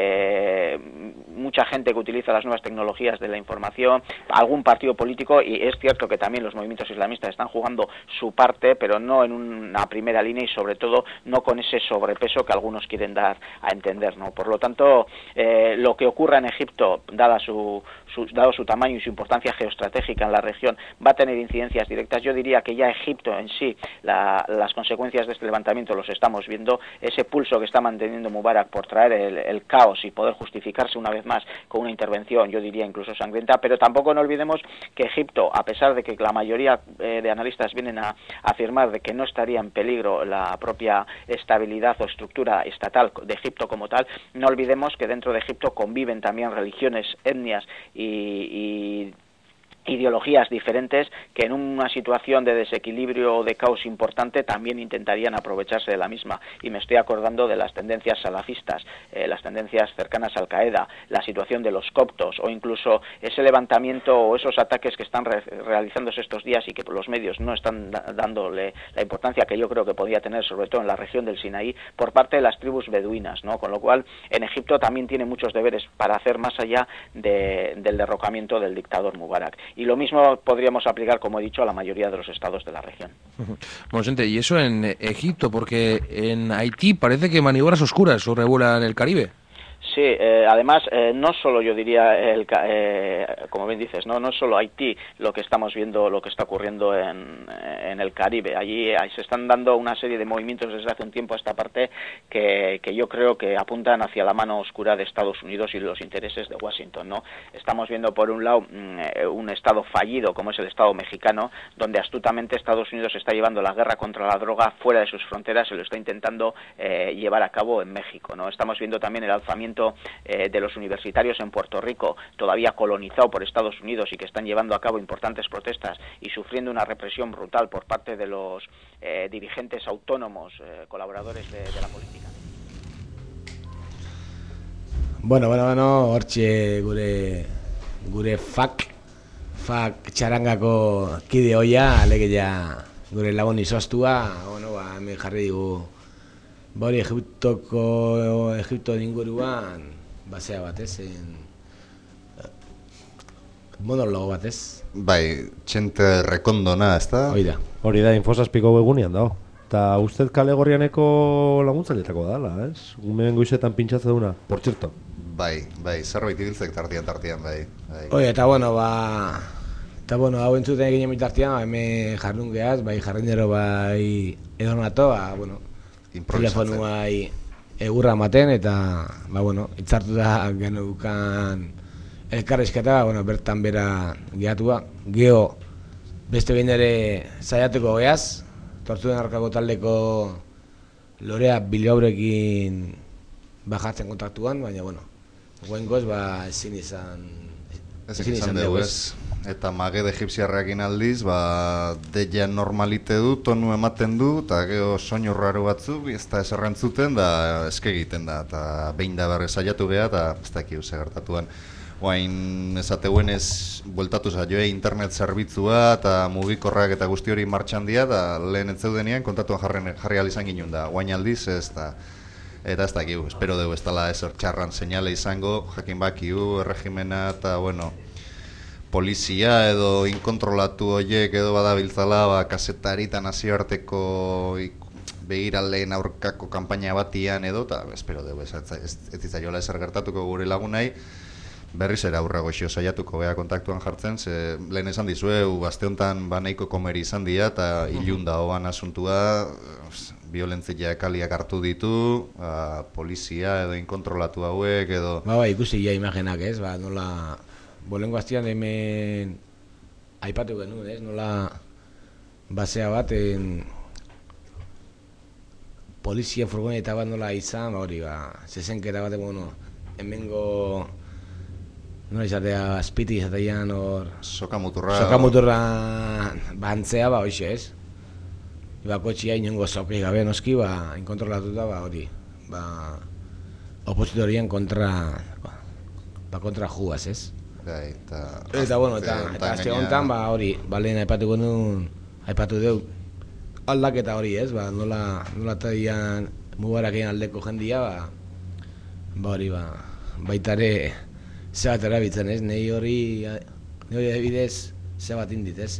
mucha gente que utiliza las nuevas tecnologías de la información, algún partido político, y es cierto que también los movimientos islamistas están jugando su parte, pero no en una primera línea, y sobre todo no con ese sobrepeso que algunos quieren dar a entender, ¿no? Por lo tanto, lo que ocurra en Egipto, dado su tamaño y su importancia geoestratégica en la región, va a tener incidencias directas. Yo diría que ya Egipto en sí, las consecuencias de este levantamiento los estamos viendo, ese pulso que está manteniendo Mubarak por traer el caos y poder justificarse una vez más con una intervención, yo diría incluso sangrienta, pero tampoco no olvidemos que Egipto, a pesar de que la mayoría de analistas vienen a afirmar de que no estaría en peligro la propia estabilidad o estructura estatal de Egipto como tal, no olvidemos que dentro de Egipto conviven también religiones, etnias y ideologías diferentes que en una situación de desequilibrio o de caos importante también intentarían aprovecharse de la misma, y me estoy acordando de las tendencias salafistas, las tendencias cercanas a Al-Qaeda, la situación de los coptos, o incluso ese levantamiento o esos ataques que están realizándose estos días y que los medios no están dándole la importancia que yo creo que podría tener, sobre todo en la región del Sinaí, por parte de las tribus beduinas, ¿no? Con lo cual en Egipto también tiene muchos deberes para hacer más allá del derrocamiento del dictador Mubarak. Y lo mismo podríamos aplicar, como he dicho, a la mayoría de los estados de la región. Bueno, gente, y eso en Egipto, porque en Haití parece que maniobras oscuras o revuela en el Caribe. Sí, además, no solo yo diría, como bien dices, no es solo Haití lo que estamos viendo, lo que está ocurriendo en el Caribe. Allí se están dando una serie de movimientos desde hace un tiempo a esta parte que yo creo que apuntan hacia la mano oscura de Estados Unidos y los intereses de Washington, ¿no? Estamos viendo, por un lado, un Estado fallido como es el Estado mexicano, donde astutamente Estados Unidos está llevando la guerra contra la droga fuera de sus fronteras y lo está intentando llevar a cabo en México, ¿no? Estamos viendo también el alzamiento de los universitarios en Puerto Rico, todavía colonizado por Estados Unidos y que están llevando a cabo importantes protestas y sufriendo una represión brutal por parte de los dirigentes autónomos, colaboradores de la política. Bueno, hortxe gure fak txarangako kide hoia, alegia gure lagun izostua, hemen jarri digu, hori Egipto inguruan, basea bat, monologo bat, Bai, txente rekondona, ez da? Hori da, Infosazpiko webgunean dago. Eta ustez kale gorrianeko laguntzailetako dala, ez? Gumeen goizetan pintxatze duna, por txerto. Bai, zerbait ibiltzek tartian, bai. Eta hau entzuten egin mitartian, hemen jardun gehaz, bai jarrindero, bai edonato, telefonua egurra maten, eta, itzartu da genukan elkarrizketa, bertan bera gehatua. Geho, beste behin ere saiatuko gehaz, Tortuden Aurkako taldeko Lorea Bilbaorekin bajatzen kontaktuan, baina, goengoz, ezin izan dugu, ez? Eta magede egipziarrekin aldiz, deia normalite du, tonu ematen du, eta gero soinu raro batzuk, ez da eserrantzuten, da eske egiten da, eta behin da berre saiatu geha, eta ez dakiu segertatuan. Oain esateuen ez bueltatu zaioe internet zerbitzua eta mugikorrak eta guzti hori martxan dira, eta lehen entzeudenean kontatuan jarri alizan ginen da. Oain aldiz ez da, eta ez dakiu, espero dugu ez dela ezer txarran seinale izango, jakin bakiu, erregimena eta, polizia edo inkontrolatu horiek edo badabiltzala, kasetari eta nazioarteko begiraleen aurkako kanpaina batian edo, eta espero dugu ez zitzaiola ezer gertatuko gure lagunai. Berriz ere aurra goxio saiatuko geha kontaktuan jartzen, ze lehen esan dizuegu, aste honetan nahiko komeri izan dira, eta ilun da hoan asuntua, violentzia kaliak hartu ditu, polizia edo inkontrolatu hauek edo... Ikusi ja imagenak, ez, nola... Bolengo hastian hemen aipatu genuen, ez, nola basea bat, polizia furgoneta bat nola izan, zezenketa bat, hemengo... Nola izatea, azpiti izatean hor... Sokamuturra bantzea, hoxe ez. Kotxia inongo zokei gabe noski, inkontrolatuta, hori. Opositorien kontra juaz, ez. Eta azte honetan, hori, lehen aipatu deu aldaketa hori, ez. Nola tadian Mubaraken aldeko jendia, hori, baitare... Ze bat erabitzen, ez? Nei hori adibidez ze bat indit, ez?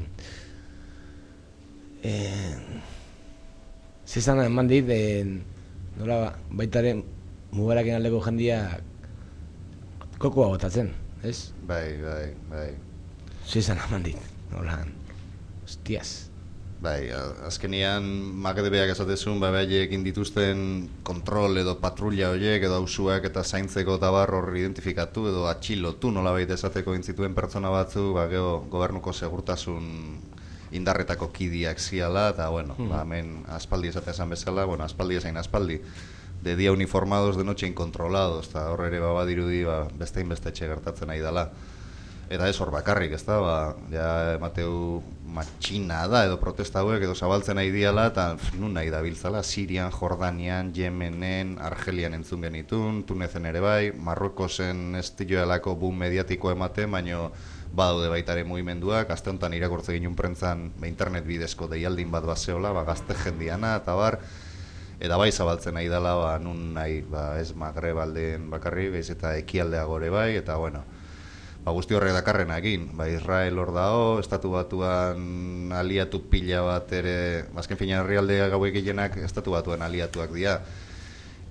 Zezan eman dit, nola baitaren Mubaraken aldeko jendia kokoa botatzen, ez? Bai. Zezan eman dit, nola, hostias. Azkenian makedebeak esatezun, egin dituzten kontrol edo patrulla horiek edo hausuak eta zaintzeko eta hor identifikatu edo atxilotu nola baita esateko intzituen pertsona batzu, gobernuko segurtasun indarretako kidiak ziala, eta hemen aspaldi esatean bezala, aspaldi esain aspaldi, de dia uniformados, de noche incontrolados, eta hor ere badirudi bestein beste etxe gertatzen nahi dela. Eta ez hor bakarrik, ez da, emateu matxina da edo protesta hauek edo zabaltzen nahi diala, eta nun nahi dabiltzala, Sirian, Jordanian, Yemenen, Argelian entzun genitun, Tunezen ere bai, Marruekosen estiloelako boom mediatiko ematen, baino badaude baitare mugimenduak, aste honetan irakurtze ginun prentzan internet bidezko deialdin bat baseola, gazte jendiana, eta eta bai zabaltzen nahi dela, nun nahi, ez Magreb aldean bakarri, bez eta ekialdea gore bai, eta guzti horrek dakarrena egin, Israel hor dao, estatu batuan aliatu pila bat ere, azken fina herrialdea gauek gehienak estatu batuan aliatuak dira.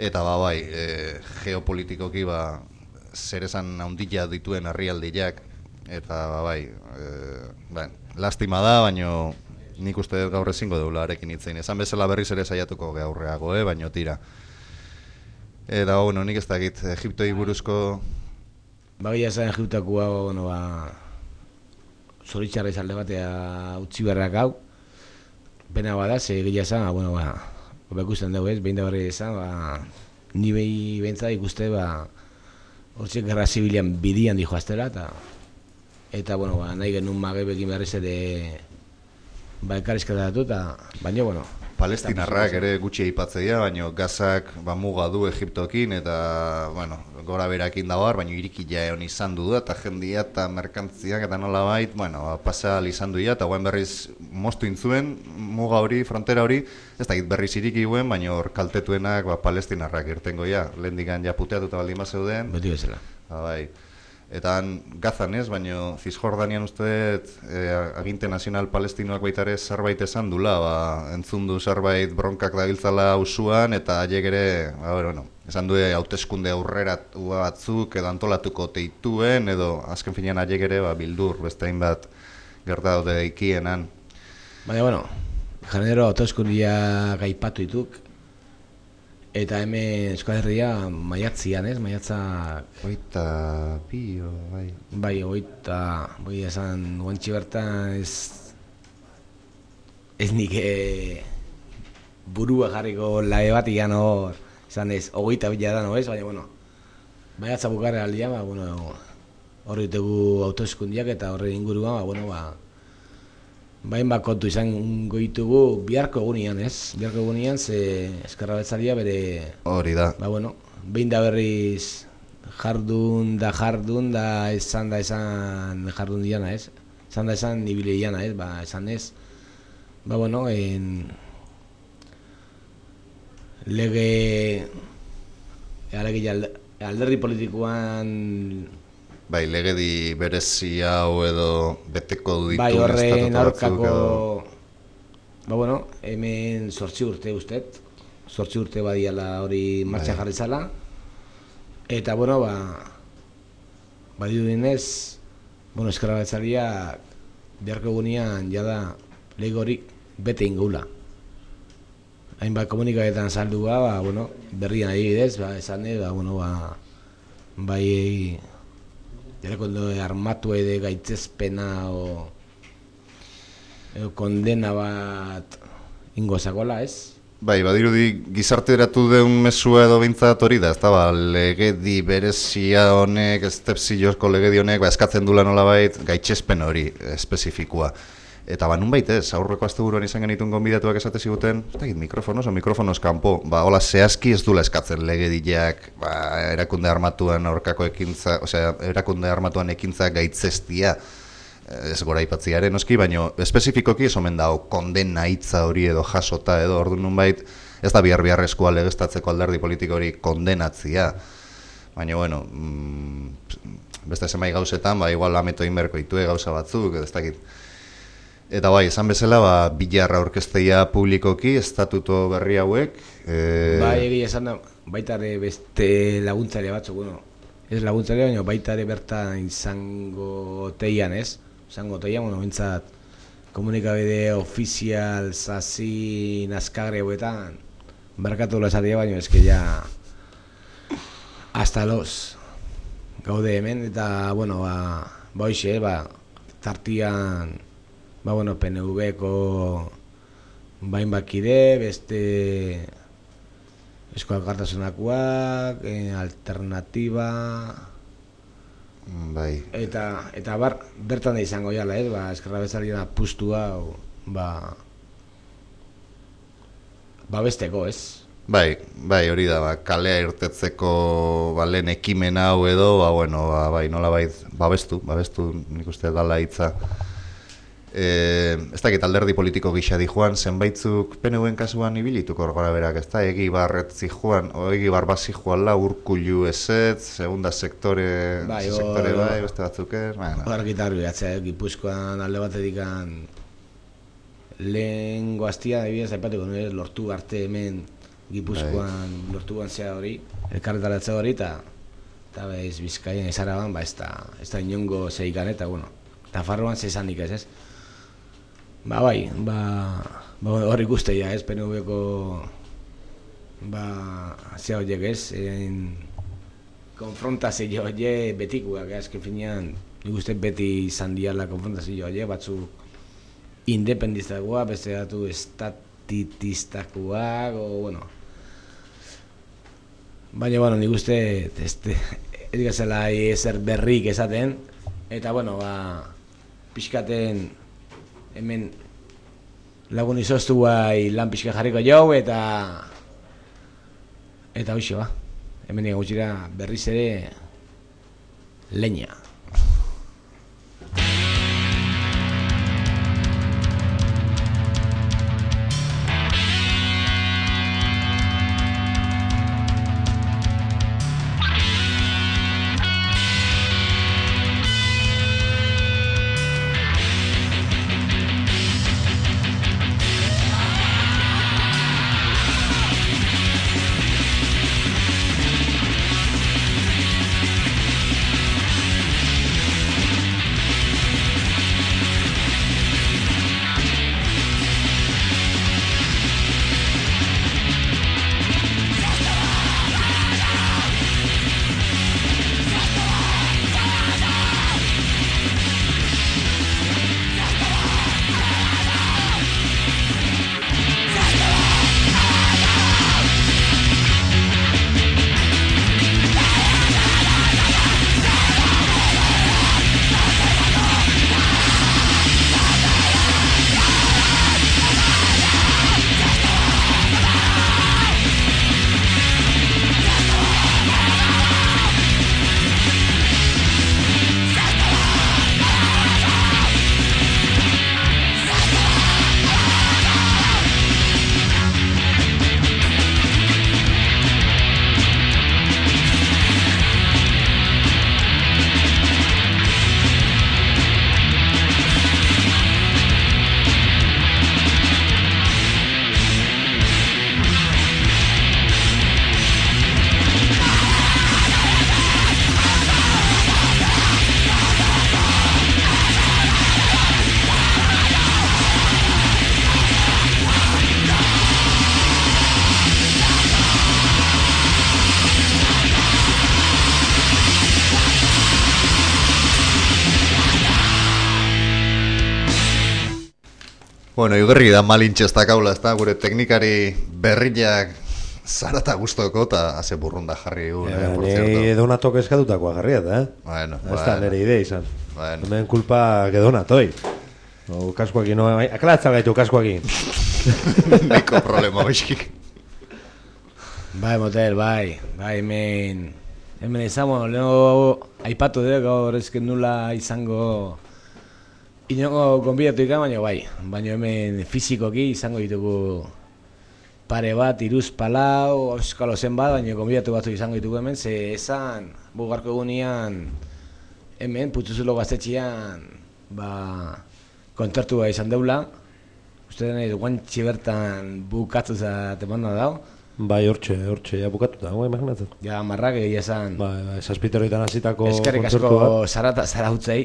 Eta bai, geopolitikoki zer esan handia dituen herrialdeak, eta bai, lastima da, baino nik uste dut gaur ezingo deula arekin hitzein. Esan bezala berriz ere saiatuko gaurreago, baino tira. Eta, bueno, nik ez dakit, Egiptoi buruzko... Bagia esan Egiptakoa, bueno, zoritxarra izalde batea utzi berrak hau. Pena bada, gila esan, bueno, ikusten dugu ez, behin da berri esan, ni behi bentzat ikuste, hortzik gerra zibilian bidian dijo aztela, eta, bueno, nahi genuen magebekin berriz ere elkarrizketa datu, baina, bueno... Palestinarrak ere gutxi aipatzeia, baina Gazak muga du Egiptokin, eta, bueno, gora berakin dagoar, baina irikia egon izan du eta jendia eta merkantziak eta nola bait, bueno, pasal izan duia, eta guen berriz moztu intzuen, muga hori, frontera hori, ez da berriz iriki guen, baina hor kaltetuenak Palestinarrak irtengo ja, lehen digan ja puteatuta baldin zeuden. Beti bezala. Bai. Eta Gazan ez, baina Cisjordanian uste aginte nazional palestinoak baita ere zerbait esan dula, entzun du zerbait bronkak dabiltzala usuan, eta haiek ere, bueno, esan du hauteskunde aurreratu batzuk edo antolatuko teituen, edo azken finean haiek ere bildur, beste hainbat gerta daude ikienan. Baina, bueno, janero hauteskundia gaipatu dituk, eta hemen Euskal Herria maiatzian, ez? Maiatzak... Oita bio, bai. Bai, bai esan, guantxi bertan ez nik burua jarriko lae bat ian hor, esan ez, 22 da, no ez? Baina, bueno, maiatza bukarra aldia, bueno, horri ditugu hauteskundiak eta horri inguruan, bueno, bain kontu izan goitugu biharko egunean, ez? Biharko egunean, ze Ezkerra Abertzalia bere... Hori da. Bueno, behin da berriz jardun da esan jardun diana, ez? Esan da esan nibile diana, ez? Esan ez. Bueno, lege... alderdi politikoan... Bai, legedi berezi hau edo beteko ditu bai, horren aurkako bueno, hemen 8 urte ustet 8 urte badiala hori martxan jarri zala eta bueno, badidu dinez bueno, Ezkerra Abertzalia biharko egunean jada lege hori bete ingula hainbat komunikaketan saldua bueno, berrian adibidez esan bueno, bai erakunde armatu edo gaitzespena o kondena bat ingo zagola, ez? Bai, badirudi gizarteratu deun mesua edo bintzat hori da, ez da, legedi berezia honek, estepziozko legedi honek, eskatzen dula nolabait gaitzespen hori espezifikoa. Eta nunbait ez, aurreko asteburuan izan genituen gonbidatuak esate ziguten, ez dakit, mikrofonos o mikrofonos kanpo, hola zehazki ez dula eskatzen legediak, erakunde armatuan aurkako ekintza, osea, erakunde armatuan ekintza gaitzestia, ez gora ipatziaren noski, baina espezifikoki ez omen dago kondena hitza hori edo jasota edo ordu nunbait, ez da biharrezkoa legeztatzeko alderdi politiko hori kondenatzia, baina bueno, beste zenbait gauzetan, igual ameto inberko ditue gauza batzuk, ez dakit. Eta bai, esan bezala, bilarra orkesteia publikoki, estatuto berri hauek... Bai, egia esan da, baita ere beste laguntzaile batzuk, bueno, ez laguntzaile, baina baita ere bertan izango teian, ez? Izango teian, bueno, bintzat, komunikabide ofizial, zazi, nazkagre hauetan, barkatu esatia, baina eske ja, hasta los, gaude hemen, eta, bueno, hoxe, tartian... bueno, PNV-ko bain bakide, beste Eusko Alkartasunakoak, Alternatiba... Bai. Eta bertan da izango jala, Ezkerra Abertzalia pustua, besteko, ez? Bai, hori da, kalea irtetzeko lehen ekimen hau edo, bai, nola babestu, nik uste dala hitza. Ez dakit alderdi politiko gisa di joan, zenbaitzuk PNV-en kasuan ibilituko gora berak, ez da, Egibar bazi joan la, Urkullu ezetz, segunda sektore bai, beste batzuk ez, Argitarri, Gipuzkoan alde batetik lehen goaztia, ebidez aipatuko, lortu arte hemen Gipuzkoan lortu zea hori, elkarretaratza hori, eta bez Bizkaian ez Araban, ez da inongo zeikan, eta bueno, eta Farroan zezanik ez. Bai, hor ikustea ez, PNV-ko zea horiek ez, konfrontazio horiek betikuak, azken finean, nik uste beti izan diala konfrontazio horiek, batzuk independistakoak, beste datu estatitistakoak, bueno. Baina, nik uste ez gazela ezer berrik esaten, eta, pixkaten hemen lagun izoztu lan pixka jarriko jau, eta hoxe, hemen gutxira berriz ere leña. Bueno, igerri da malintxestak haula, ezta, gure teknikari berriak zarata guztoko, eta haze burrunda jarri gu, por cierto. Ni Donatok eskatutakoa jarriat, Bueno. Ez da nire idea izan. Hemen kulpa Donatoi. Kaskoakin, akalatzal gaitu kaskoakin. Niko problema baiskik. Bai, motel, bai, hemen izango, lehenko aipatu dut, gaur ezken nula izango inongo gonbidatu ikan, baina hemen fizikoki izango ditugu pare bat, iruz palau, euskalo zen bat, baina gonbidatu batzu izango ditugu hemen, ze esan, bugarko egunean, hemen, Putzuzulo gaztetxean, kontzertua izan deula, uste denez, guantxe bertan bukatzuza temanda dau. Bai, hortxe, ja bukatuta, imaginatzen. Ja, marrak egia esan. Bai, saspitoretan hasitako eskerrik asko zarautzei,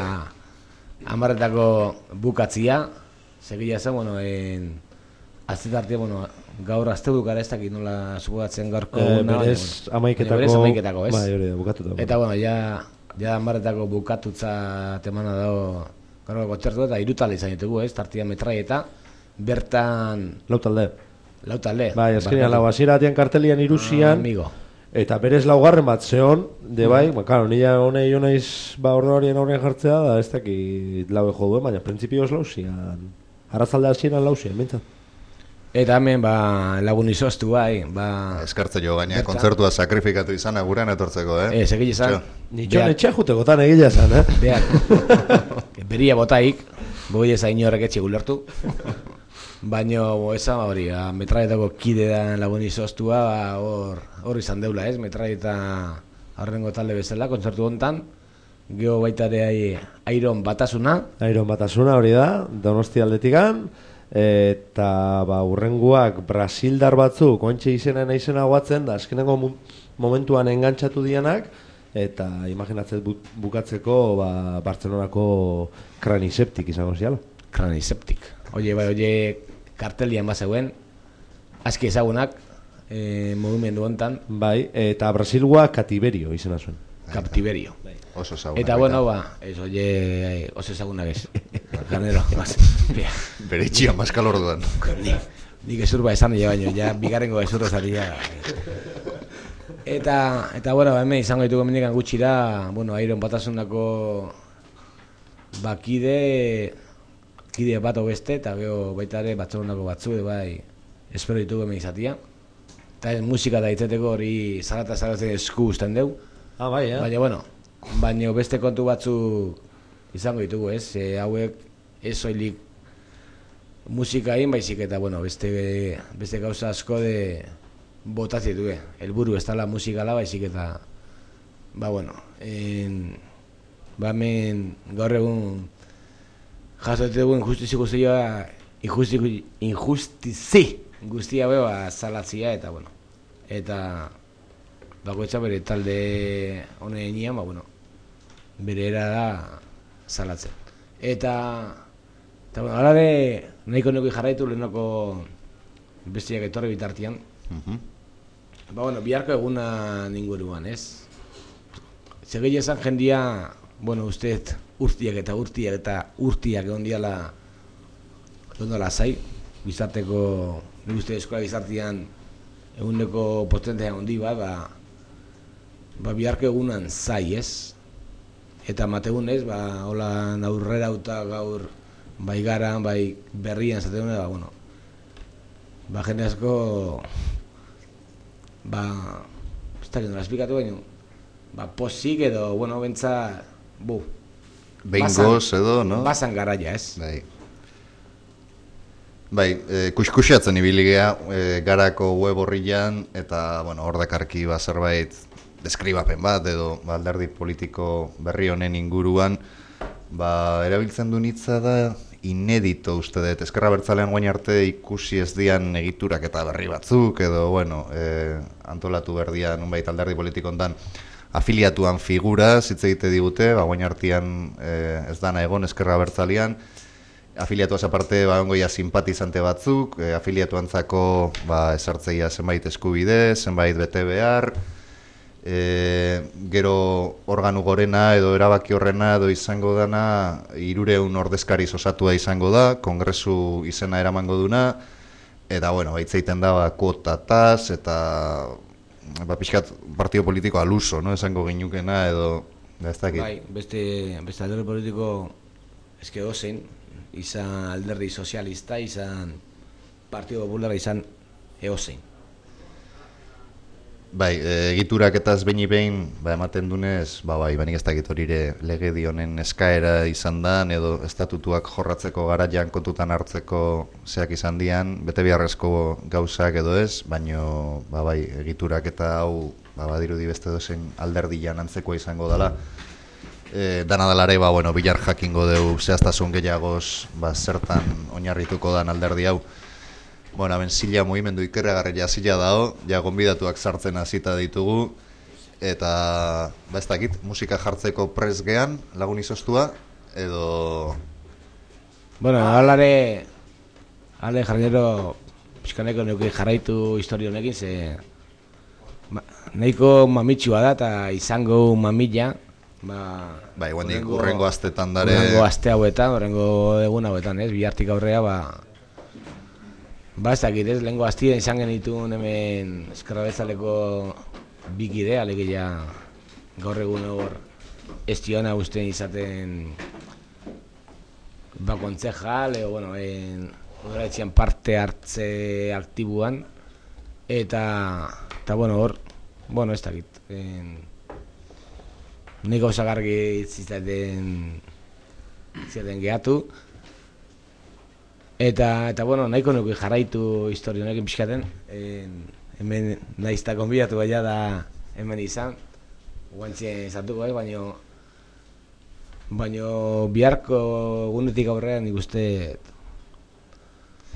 amarretako bukatzia, segila zen, aztetartia, gaur azte dukara ez dakit nola zugatzen gaurko. Berez amaiketako, ez? Bai, hori da, bukatuta. Eta, ja amarretako bukatutza temana dago gaurko kontzertu, eta irutale izan ditugu, ez? Tartia metraieta, bertan... Lau talde. Bai, azkenean lau hasiera atian kartelian irusian. Eta berez laugarren bat zeon, de bai, claro, nila honei honeiz ordoarien aurrean jartzea, da ez dakit laue jo duen, baina printzipioz lausian. Arrazalde hasieran lausian, bintzat. Eta hemen, lagun izoztu, bai, eskartze jo, gaina, kontzertua sakrifikatu izan, agurean etortzeko, egile izan. Nitxon etxea jutekotan egile izan, Behar. Beria botaik, boi eza inorrek etxe gulertu. Baina, eza hori, metraietako kide da lagun izoztua, hor izan deula, ez? Metraieta aurrengo talde bezala, kontzertu hontan. Geho baita ere Airon Batasuna. Airon Batasuna hori da, Donosti aldetikan. eta urrengoak brasildar batzuk ontxe izena naizena guatzen, da azkenengo momentuan engantzatu dianak, eta imaginatzen bukatzeko Bartzelonako Kraniseptik izango ziala. Kraniseptik. Oie kartelian bazegoen, aski ezagunak, movimendu hontan. Bai, eta Brasilgoa Katiberio izena zuen. Captiverio. Oso ezagunak. Eta bueno, oso ezagunak ez. Ganero. Bere itxia maskal orduan. Nik ezurba esan nire baino, ja bigarrengo ezurra zaria. Eta bueno, hemen izango ditugu mendikan gutxira, bueno, Airon Batasunako kide bat beste, eta gero baita ere Bartzelonako batzu, bai, espero ditugu hemen izatia. Eta musika da itzeteko hori zaratzen esku usten deu. Bai, Baina beste kontu batzu izango ditugu, ez? Hauek ez soilik musika egin baizik eta, bueno, beste gauza asko de botatzen dugu. Helburu ez dala musikala baizik eta, hemen gaur egun jasotzen dugu injustizi guztia beba zalatzia eta, bueno, eta bakoitza bere talde honen enean, bere era da zalatzen. Eta gara de, nahiko nuki jarraitu lehenoko bestiak etorri bitartian. Biharko eguna ninguruan, ez? Segei esan jendia, usteet urtiak egon diala ondo lasai, bizarteko, nik uste eskola bizartian eguneko potentea handi bat, biharko egunan zai, ez? Eta mategun ez, hola aurrera auta gaur bai gara, bai berrian zaten dut, jende asko ez dakit nola esplikatu baino posik edo, bentsa behingoz edo, no? Basan garaia, ez? Kuskusiatzen ibili geha garako web horrian, eta hor dakarki zerbait deskribapen bat edo alderdi politiko berri honen inguruan erabiltzen du hitza da inedito uste dut. Ezkerra Abertzalean guain arte ikusi ez dian egiturak eta berri batzuk edo antolatu berdian nunbait alderdi politiko hontan afiliatuan figura hitz egite digute, guain artean ez dana egon Ezkerra Abertzalean. Afiliatuaz aparte, ongoia simpatizante batzuk, afiliatuantzako esartzeia zenbait eskubide, zenbait bete behar, gero organu gorena edo erabaki horrena edo izango dana 300 ordezkariz osatua izango da, kongresu izena eramango duna, eta baitzeiten da kuotataz eta pixkat partido politiko aluso, esango ginukena edo ez dakit. Beste alderdi politiko eske dozein, izan alderdi sozialista, izan Partido Popularra, izan eozein. Egiturak eta ez behin ematen dunez, nik ez dakit hori legedi honen eskaera izan dan, edo estatutuak jorratzeko garaian kontutan hartzeko zeak izan dian, bete beharrezko gauzak edo ez, baino egiturak eta hau badirudi beste dozen alderdian antzekoa izango dela. Dana dalare, bilar jakingo deu zehaztasun gehiagoz zertan oinarrituko dan alderdi hau. Ben zila mugimendu ikerragarria zila dao, gonbidatuak sartzen hasita ditugu, eta ez dakit, musika jartzeko prez gean, lagun izostua, edo... Ale jarriero, pixkaneko neuke jarraitu historio honekin, ze... Nahiko mamitsua da, eta izango mamila, urrengo astetan dare... Urrengo aste hauetan, urrengo egun hauetan, ez? Bihartik aurrea, ez dakit, ez? Lehenko astien izan genituen hemen Ezkerra Abertzaleko bikide, alegia gaur egun hor estiona usten izaten kontzejal, udaletxean parte hartze aktibuan, eta hor, ez dakit, nik osagarri zizaten gehatu, eta nahiko nuke jarraitu historia honekin pixkaten, hemen nahizta konbidatu baina da hemen izan, guantzien izatuko, baino biharko egunetik aurrean nik uste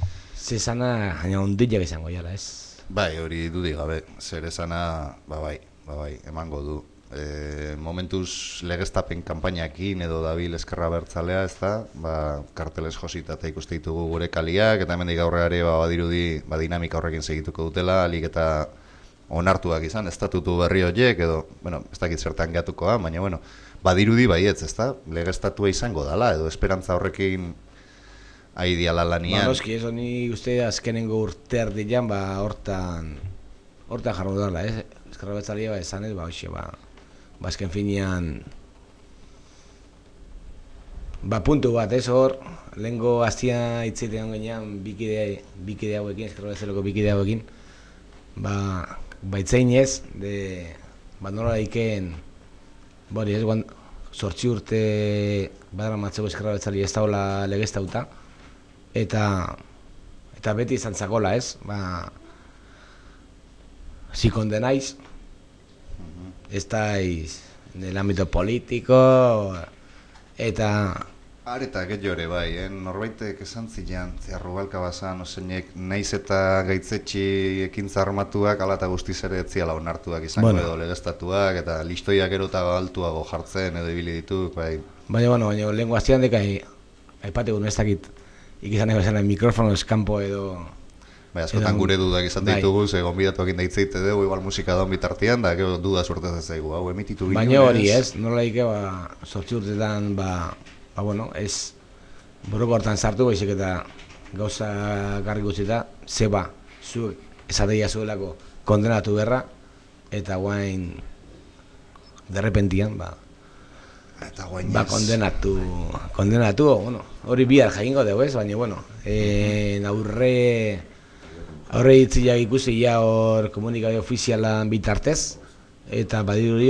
zezana, baina ondilak izango jala, ez? Bai, hori dudik gabe, zer esana, bai, emango du. Momentuz legeztapen kanpainakin edo dabil Ezkerra Abertzalea, ez da, karteles josita eta ikuste ditugu gure kaliak, eta hemendik aurreare badirudi dinamika horrekin segituko dutela, alik eta onartuak izan, estatutu berri horiek, edo, bueno, ez dakit zertan gatukoa, baina, bueno, badirudi baietz, ez da, legeztatua izango dala, edo esperantza horrekin aidiala lanian. Noski, ez honi uste azkenengo urte erdian, hortan jarro dala, ez? Ezkerra Abertzalea, esan ez, hoxe, azken finean puntu bat, ez hor, lehenko aztia hitzetean genean bikide hauekin, Ezkerra Abertzaleko bikide hauekin, baitzein ez, nola daiken, bori ez, 8 urte badara matzeko Ezkerra Abertzalea ez daula legeztauta, eta beti izan zakola, ez, si condenáis, estáis en el ámbito político, eta... Areta, gehiore bai, norbaitek esan zilean, Rubalka bazan, oseinek, naiz eta gaitzetxi ekintza armatuak, ala eta guztiz ere etziala onartuak izango edo legeztatuak, eta listoiak erota altuago jartzen edo ibili ditu, bai. Baina, lehenko aztian deka, aipategun ez dakit, ikizan ego zen mikrofono eskampo edo... Bai, askotan gure dudak izan ditugu, ze gonbidatuak indaitzeite dugu, igual musika daun bitartian, da gero duda suertez ez zaigu, hau emititu ginen. Baina hori ez, nola ike, 8 urtetan, bueno, ez buruko hortan sartu, baizik eta gauza garri guztita, zeba, zuek esateia zuelako kondenatu berra, eta guain derrepentian, kondenatu, bueno, hori bihar jaingo dugu ez, baina, bueno, aurre hitziak ikusi ja hor komunikabide ofizialan bitartez, eta badirudi,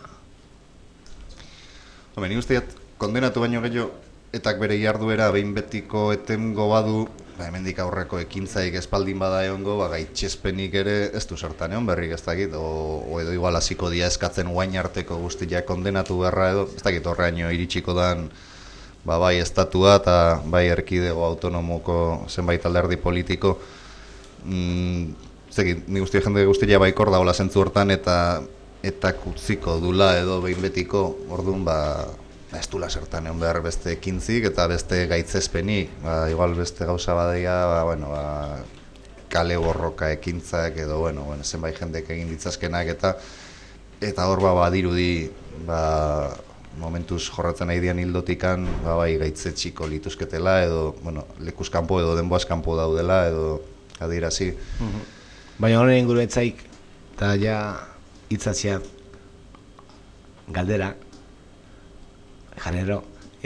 Nik usteat, kondenatu baino gehiago, etak bere jarduera behin betiko etengo badu, hemendik aurreko ekintzaik espaldin bada egongo, gaitxespenik ere ez du zertan egon berrik ez dakit, o edo igual hasiko dia eskatzen guain arteko guztiak kondenatu beharra edo, ez dakit horreaino iritsiko dan, bai estatua eta bai erkidego autonomoko zenbait alderdi politiko, nik uste jende guztia baikor dagoela zentzu hortan eta kutziko dula edo behin betiko, orduan ez dula zertan egon behar beste ekintzik eta beste gaitzespenik, igual beste gauza badia, kale borroka ekintzak edo, zenbait jendek egin ditzazkenak eta hor badirudi, momentuz jorratzen nahi dian hildotikan, gaitzetxiko lituzketela edo, lekuz kanpo edo denboaz kanpo daudela edo adierazi. Baina honen inguru etzaik, eta ja hitzatziat galdera, janero,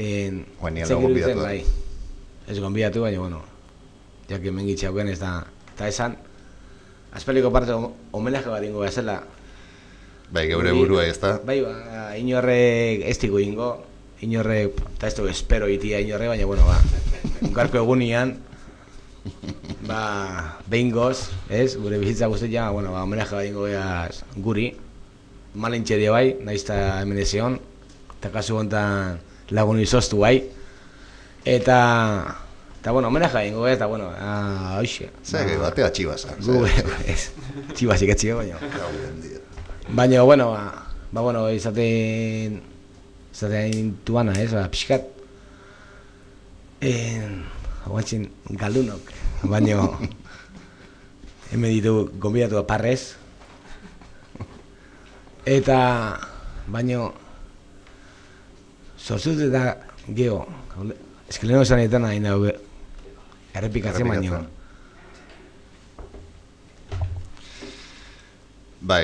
ez gonbidatu, baina, jake mengitxe hauken ez da, eta esan, azpeliko parte homenaje bat ingo bezala. Bai, geure burua ez da. Bai, inorrek ez digu ingo, inorrek, eta ez dugu espero itia inorrek, baina, garko egunian, behingoz, ez, gure bizitza guztia, homenaje bat ingo behaz guri, malentxeria bai, naizta hemen ezion, eta kasu gontan lagun izoztu bai, eta homenaje bat ingo behaz, eta, hoxe. Zer, batea txibasa. Txibasik etxio, baina, izaten tuana, ez, pixkat, guantzin galdunok, baina hemen ditu gonbidatu parrez, eta baina zorzut eta geho, eskeleno zanetan nahi nahi errepikatzen baino. Bai,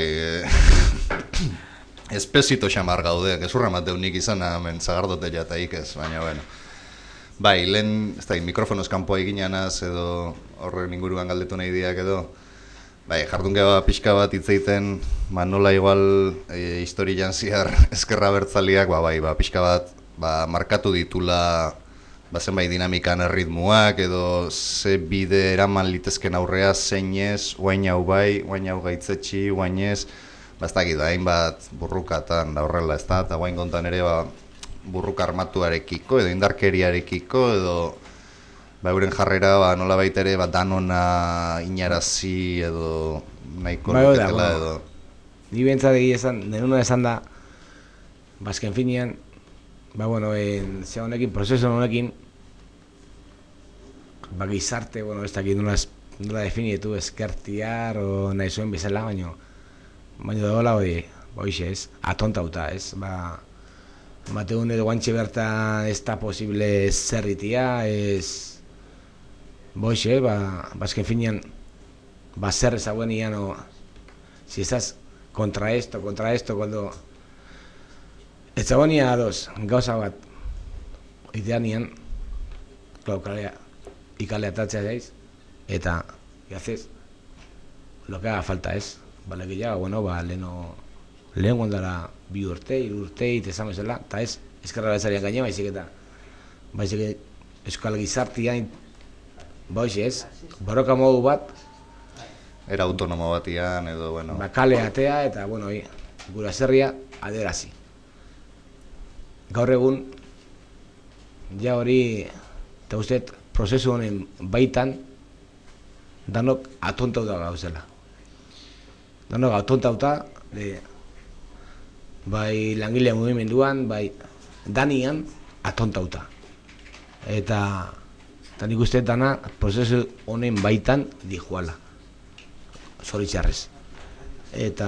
espezito xamar gaude, gezurra mateu nik izan hemen zagardotea eta ikez, baina, bai, lehen, ez da, mikrofonoz kanpoa eginanaz edo horren inguruan galdetu nahi diak edo, bai, jardun geba pixka bat hitzeiten, nola igual historian ziar Ezkerra Abertzaleak, pixka bat, markatu ditula, zenbait dinamikan erritmuak edo ze bide eraman litezken aurrea zein ez, guain hau bai, guain hau gaitzetxi, guain ez, ez dakit, hainbat burrukatan da horrela ez da, eta guain kontan ere burruka armatuarekiko edo indarkeriarekiko edo euren jarrera, nola baitere, danona inarazi edo nahiko Bai, luketela bueno, edo... Ni bentsat denuna esan da, bazken finean, ze honekin, prozesu honekin, gizarte, ez dakit nola definitu, eskertiar, o nahi zuen bezala, baina dagoela hoxe ez, atontauta ez, Mateun edo guantxe bertan ez da posible zerritia, ez, hoxe, bazken finean, zer ezagoen ian, si estás contra esto, cuando ez zagoen ian ados, gauza bat, idean ian, ikale atatzea jaiz, eta, haces lo que haga falta ez, balegia, lehen gondara 2 urte, 3 urte, itezan bezala, eta ez, eskerra bezarian gaine, baizik euskal gizartian, ez, borroka modu bat, Era autonomo batian, edo, kale atea, eta, gura zerria aderazi. Gaur egun, ja hori, eta usteet, prozesu honen baitan, danok atontauta gauzela. Danok atontauta, bai langilea mugimenduan, bai danian atontauta. Eta nik uste dana prozesu honen baitan dijuala. Zoritxarrez. Eta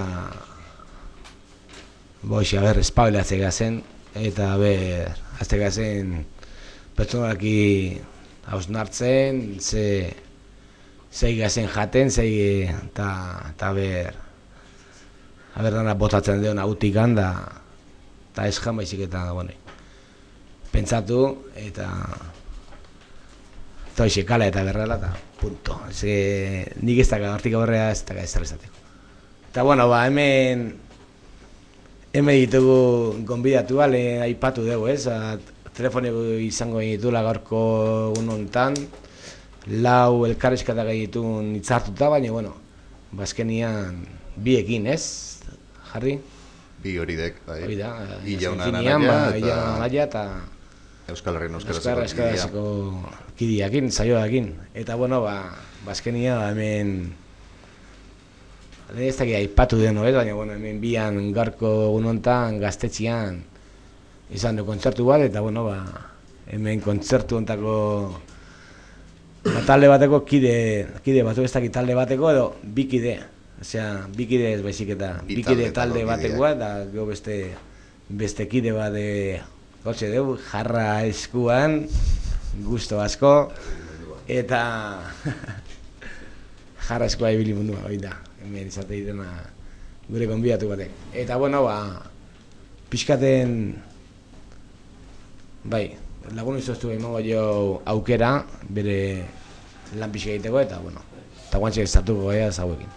espabelatzea gazen, eta azte gazen pertsonalaki hausnartzen, zei gazen jaten, eta dana botatzen deon autikan, eta ez jan baizik eta, pentsatu, eta hoxe kala eta berrela, eta punto. Nik ez daga hortik aurrea ez daga ez zarezateko. Eta, hemen ditugu gonbidatu, aipatu dugu, ez? Telefoniko izango ditula gaurko egun hontan, 4 elkarrizketak egitun hitzartuta, baina, bazkenian biekin, ez? Jarri? Bi horidek, bai. Hori da, Illa Anaia eta Euskal Herrian Euskarazko kidiakin, saioakin. Eta, bazkenia hemen ez dakit aipatu deno, baina, hemen bian gaurko egun hontan gaztetxian izan du kontzertu bat, eta, hemen kontzertu hontako talde bateko kide batu, ez dakit talde bateko edo bikide. Osea, bikide ez baizik eta bikide talde batekoa, eta gero beste kide bat gotxe dugu, jarra eskuan, gusto asko, eta jarra eskua ibili mundua, hori da, hemen izate ditena gure gonbidatu batek. Eta, pixkaten, lagun izoztu emango jo aukera, bere lan pixka egiteko, eta, eta guantxe estatuko gaia zauekin.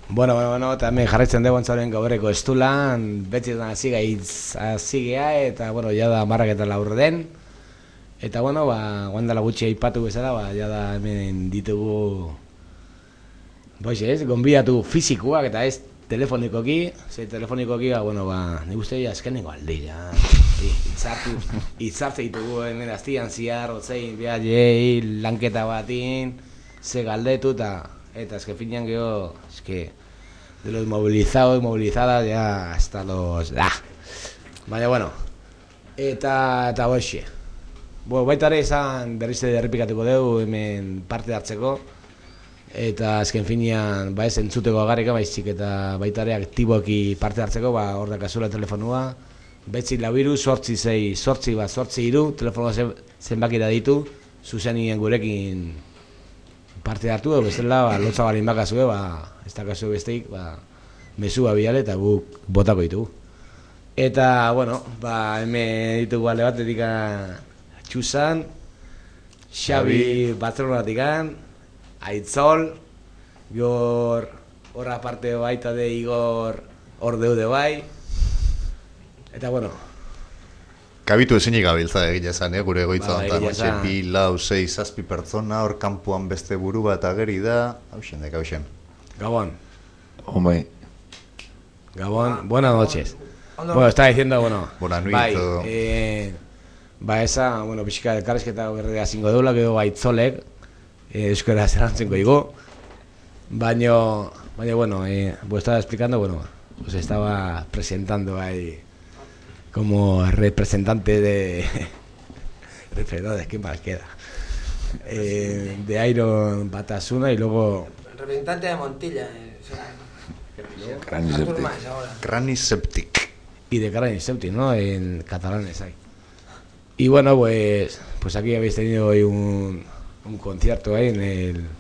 Bueno, también jarraitzen dugu antzaren gaurreko estulan, betxetan hasi gea, eta, bueno, jada 10:04 den. Eta, bueno, guandala gutxi aipatu bezala, jada hemen ditugu, gonbidatu fizikoak, eta ez telefonikoki, telefonikoki, nik uste azkenengo aldea, itzartze ditugu hemen aztian ziar, otzein, lanketa batin, ze galdetu, eta azken finean geho, de los movilizados y movilizadas ya hasta los... Baina, bueno, eta hoxe. Baita ere esan berriz errepikatuko dugu hemen parte hartzeko, eta azken finean ez entzuteko agarrika baizik eta baita ere aktiboki parte hartzeko, hor dakazula telefonua, betzi labiru, 8-6-8-8-3, telefonua zenbakira ditu, zuzenien gurekin parte hartu, bestela, lotza balin bakazue, ez dakazu besteik, mesua biale eta guk botako ditugu. Eta, bueno, hemen ditugu alde batetik Txusan, Xabi Bartzelonatik, Aitzol, horra aparte baita de Igor hor deude bai, eta, bueno, Kabitu ezinik gabiltza egile esan, gure egoitza ontan. 2, 4, 6, 7 pertsona, hor kanpuan beste buru bat ageri da. Hauxen. Gabón. Hombre. Gabón, buenas noches. Bueno, estaba diciendo, Buenas noches. Esa, pixka elkarrezketa gerrea zingo deula, gero Aitzolek, euskara zerantzeko igo. Baina, estaba explicando, pues estaba presentando ahí como representante de ¿qué más queda? De Iron Batasuna y luego representante de Montilla, Graniseptic. Y de Graniseptic, ¿no? En catalanes hay. Y bueno, pues aquí habéis tenido hoy un concierto ahí en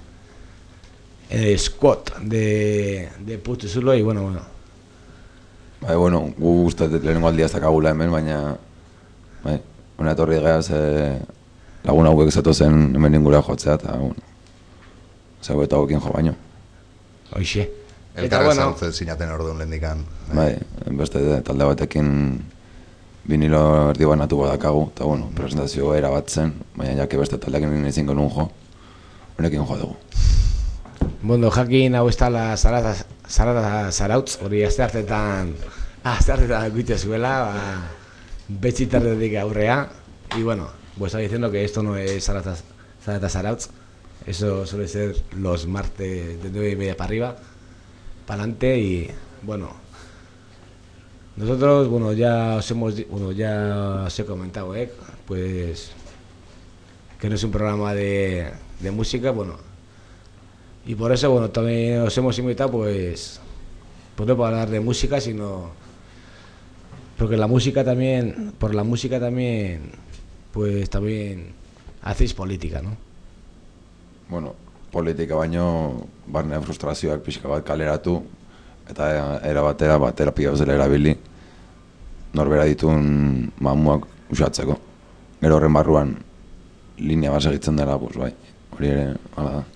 el squat de Putuzulo y bueno. Gu gustatzen lehenengo aldia ez dakagula hemen, baina hona etorri geaz lagun hauek zatozen hemen ingura jotzea, eta zego eta hauekin jo baino. Hoxe. Elkarra zautzen zinaten orduan lehendikan. Beste talde batekin vinilo erdi banatu badakagu, eta presentazio era bat zen, baina jake beste taldeakin izinko nun jo, honekin jo dugu. Jakin hau ez tala Zarautz, hori asteartetan guite zuela, betxitarretik aurrea, y estaba diciendo que esto no es Zarautz, eso suele ser los martes de 9:30 para arriba, para adelante, y nosotros, ya os he comentado, pues que no es un programa de música, y por eso, también os hemos invitado, pues no para hablar de música, sino porque por la música también, pues también hacéis política, ¿no? Politika baino, barnean frustrazioak pixka bat kaleratu, eta era batera pia bezala erabili, norbera ditun mamuak usatzeko. Gero horren barruan, linea bat segitzen dela, hori ere, hala da.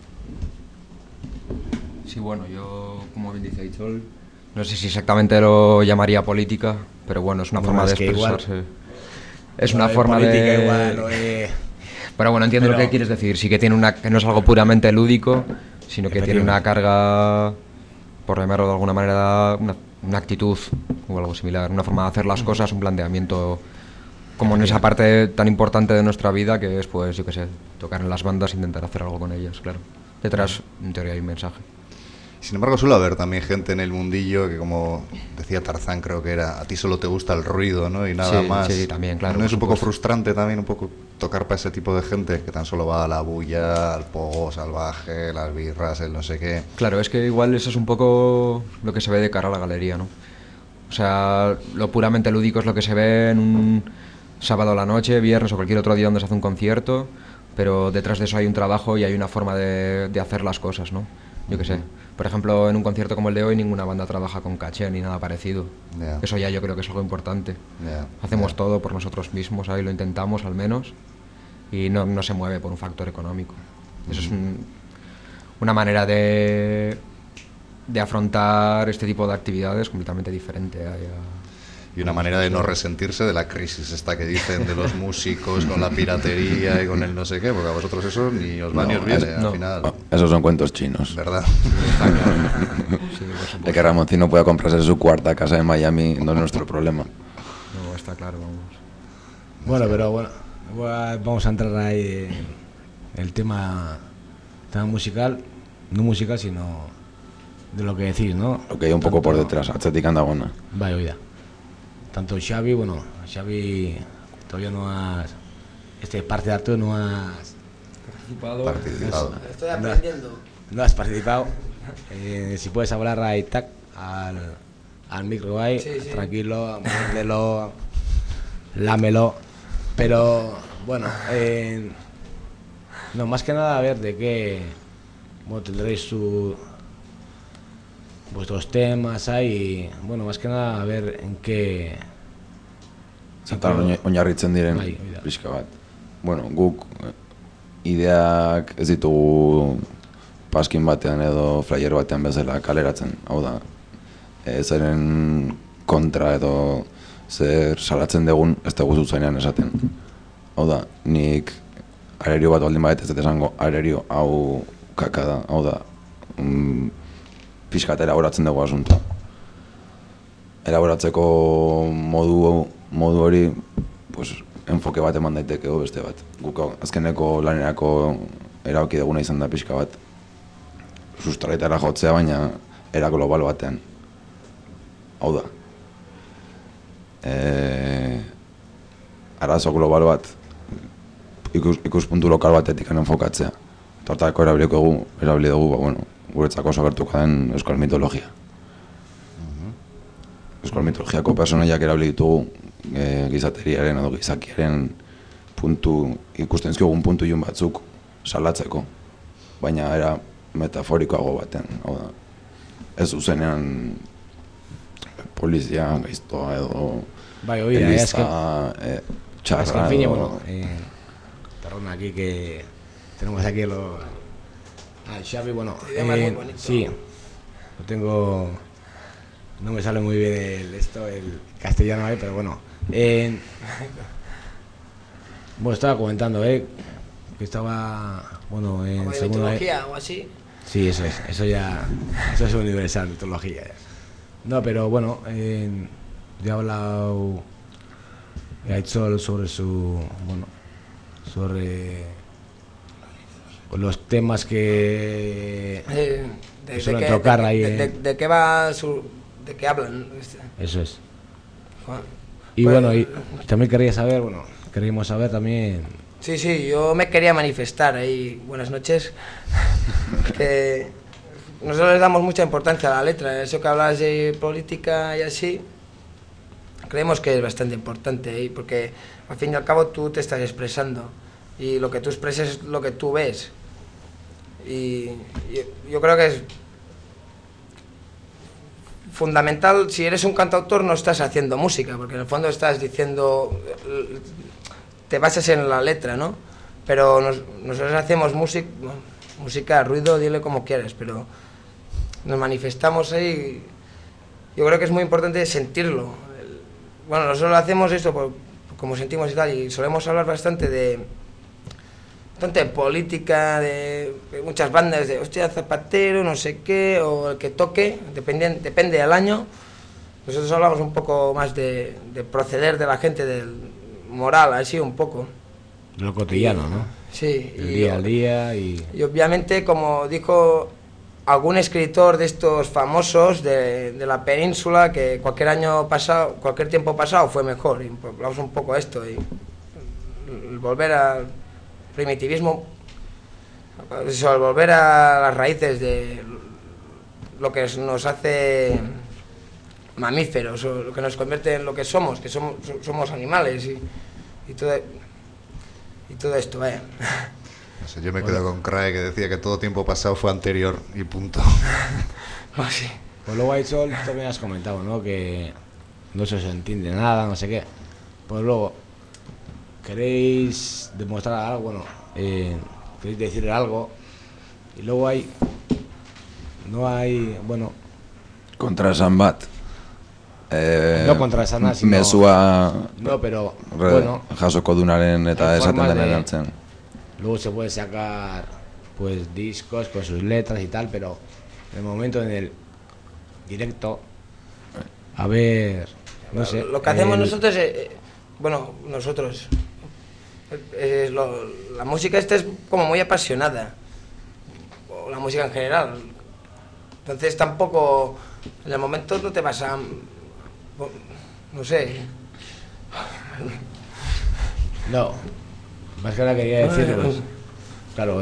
Sí, yo, como bien dice Aitzol, no sé si exactamente lo llamaría política, pero es una forma de expresarse. Es una forma de... Pero entiendo lo que quieres decir. Sí que tiene que no es algo puramente lúdico, sino que tiene una carga, por llamarlo de alguna manera, una actitud o algo similar, una forma de hacer las cosas, un planteamiento, como en esa parte tan importante de nuestra vida que es, pues, tocar en las bandas, intentar hacer algo con ellas, claro. Detrás, en teoría, hay un mensaje. Sin embargo, suele haber también gente en el mundillo que, como decía Tarzán, creo que era, a ti solo te gusta el ruido, ¿no? Y nada más. Sí, también, claro. ¿No es un poco frustrante también, un poco tocar para ese tipo de gente que tan solo va a la bulla, al pogo salvaje, las birras, el no sé qué? Claro, es que igual eso es un poco lo que se ve de cara a la galería, ¿no? O sea, lo puramente lúdico es lo que se ve en un sábado a la noche, viernes o cualquier otro día donde se hace un concierto, pero detrás de eso hay un trabajo y hay una forma de hacer las cosas, ¿no? Yo qué sé. Por ejemplo, en un concierto como el de hoy ninguna banda trabaja con caché ni nada parecido. Eso ya yo creo que es algo importante. Hacemos todo por nosotros mismos, ahí lo intentamos al menos, y no se mueve por un factor económico. Eso es una manera de de afrontar este tipo de actividades completamente diferente. Y una manera de no resentirse de la crisis esta que dicen de los músicos con la piratería y con el no sé qué, porque a vosotros eso ni os va ni os viene, al final. Esos son cuentos chinos. ¿Verdad? De que Ramoncino pueda comprarse su cuarta casa en Miami no es nuestro problema. No, está claro, vamos. Bueno, pero bueno, vamos a entrar ahí en el tema musical, no musical, sino de lo que decís, ¿no? Lo que hay un poco por detrás, Atzetik Andagona. Vaya, oída. Tanto Xavi, bueno, Xavi todavía no has... parte de Arturo no has... Participado. Estoy aprendiendo. No has participado. Si puedes hablar ahí, tac, al micro ahí, sí. Tranquilo, muérdelo, lámelo. Pero, bueno, no, más que nada a ver de qué... Bueno, tendréis vuestros temas ahí, bueno, más que nada a ver en qué... Oinarritzen diren pixka bat. Bueno, guk ideak ez ditugu paskin batean edo flyer batean bezala kaleratzen. Hau da, zeren kontra edo zer salatzen dugun ez dugu zuzenean esaten. Hau da, nik arerio bat baldin badet ez dut esango arerio hau kaka da. Hau da, pixka eta elaboratzen dugu asuntoa. Elaboratzeko modu hori, pues, enfoke bat eman daiteke beste bat. Guk azkeneko lanerako erabaki duguna izan da pixka bat sustraitara jotzea, baina era global batean. Hau da, arazo global bat ikuspuntu lokal batetik enfokatzea. Tortako erabili dugu, bueno, guretzako oso gertuko den euskal mitologia. Euskal mitologiako personaiak erabili ditugu gizateriaren edo gizakiaren ikusten ziogun puntu ilun batzuk salatzeko, baina era metaforikoago baten. Ez zuzenean polizia, gaiztoa edo eliza, txarra. Es que en fin, bueno, perdona aquí que tenemos aquí Xavi, bueno, sí, lo tengo, no me sale muy bien el castellano ahí, pero bueno. Bueno, estaba comentando, que estaba, bueno, en segunda... ¿Mitología o así? Sí, eso es universal, mitología. No, pero bueno, ya he hablado, he hecho sobre los temas que suelen tocar ahí. ¿De qué va de qué hablan? Eso es. Y bueno, y también queríamos saber también... Sí, yo me quería manifestar ahí, buenas noches, que nosotros le damos mucha importancia a la letra, eso que hablas de política y así, creemos que es bastante importante, porque al fin y al cabo tú te estás expresando, y lo que tú expresas es lo que tú ves, y yo creo que es fundamental. Si eres un cantautor no estás haciendo música, porque en el fondo estás diciendo, te basas en la letra, ¿no? Pero nosotros hacemos música, ruido, dile como quieras, pero nos manifestamos ahí. Yo creo que es muy importante sentirlo. Bueno, nosotros hacemos esto como sentimos y tal, y solemos hablar bastante de política, de muchas bandas de hostia, Zapatero, no sé qué, o el que toque, depende del año. Nosotros hablamos un poco más de proceder de la gente, del moral, así un poco. Lo cotidiano, ¿no? Sí. El día al día y obviamente, como dijo algún escritor de estos famosos de la península, que cualquier tiempo pasado fue mejor, y pues hablamos un poco de esto, y volver al primitivismo, al volver a las raíces de lo que nos hace mamíferos, o lo que nos convierte en lo que somos animales y todo esto, vaya. No sé, yo me quedo con Crae, que decía que todo tiempo pasado fue anterior y punto. Sí. Pues luego ahí Sol, también has comentado, ¿no? Que no se os entiende nada, no sé qué. Pues luego, ¿queréis demostrar algo? Bueno, queréis decir algo. Y luego hay no hay, bueno... Kontraesan bat. No kontraesana, sino... Mezua... No, pero, bueno... Jasoko dunaren eta esaten denen hartzen. Luego se puede sacar, pues, discos con sus letras y tal, pero... De momento en el directo... A ver... No sé... Lo que hacemos nosotros es... Bueno, nosotros... la música esta es como muy apasionada. O la música en general. Entonces tampoco... En el momento no te vas a... No sé. No. Más que nada quería decir, pues... Claro,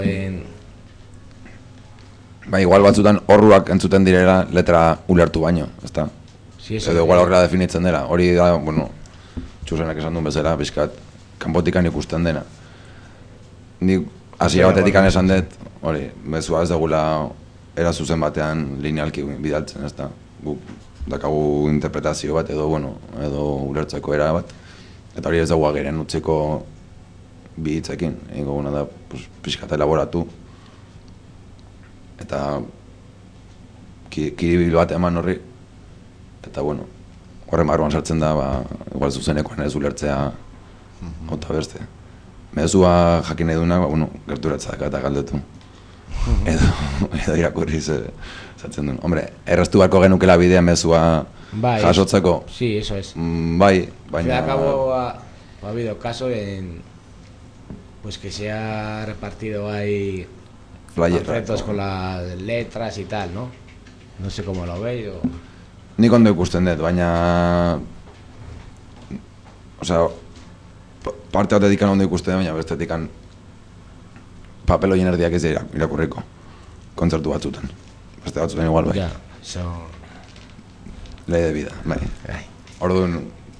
igual batzutan horruak entzuten direla letra ulertu baino, ezta? Sí, eso. Edo igual horrela definitzen dela. Hori da, bueno, Txusenak esan duen bezala, pixkat, kanpotikan ikusten dena. Ni hasiera batetikan esan dut, hori, mezua ez dugula era zuzen batean linealki bidaltzen, ezta? Guk dakagu interpretazio bat edo, bueno, edo ulertzeko era bat. Eta hori ez dugu ageren utziko bi hitzekin. Ego guna da, pues, pixkat elaboratu. Eta kiribil bat eman horri. Eta, bueno, horren barruan sartzen da, igual zuzenekoan ez ulertzea ota beste. Mezua jakin eduna, bueno, gerturatzak eta galdetu. Edo irakurri zatzen duen. Hombre, erraztu barko genukela bidea mezua jasotzeko. Sí, eso es. Bai, baina... Al cabo ha habido caso en... Pues que se ha repartido ahí... Panfletos con las letras y tal, ¿no? No sé cómo lo veis o... Nik ondo ikusten dut, baina... Osea, parte batetikan ondo ikusten dut, baina bestetikan papel horien erdiak ez dira irakurriko kontzertu batzutan. Beste batzutan igual bai. Ja, eso... Lei de vida, bai. Orduan,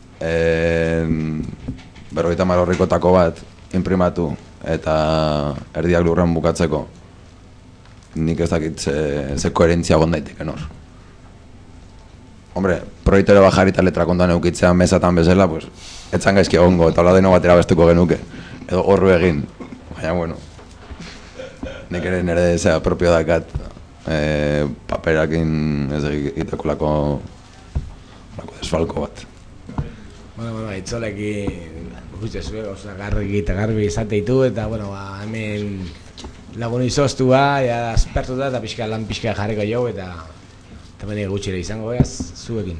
50 horrikotako bat imprimatu eta erdiak lurran bukatzeko nik ez dakit ze koherentzia egon daiteken hor. Hombre, proiektu ere bajar eta letra kontan eukitzea mesatan bezala, pues, etzan gaizki egongo, eta hola deno batera bestuko genuke. Edo horru egin. Baina, bueno, nik ere nire zea propio dakat paperakin ez egiteko lako desfalko bat. Bueno, itzolekin guzti zuen, garbi eta garbi izateitu, eta, bueno, hemen lagun izoztua, aspertu da, eta lan pixka jarriko jau, eta hemen gutxire izango, zuekin.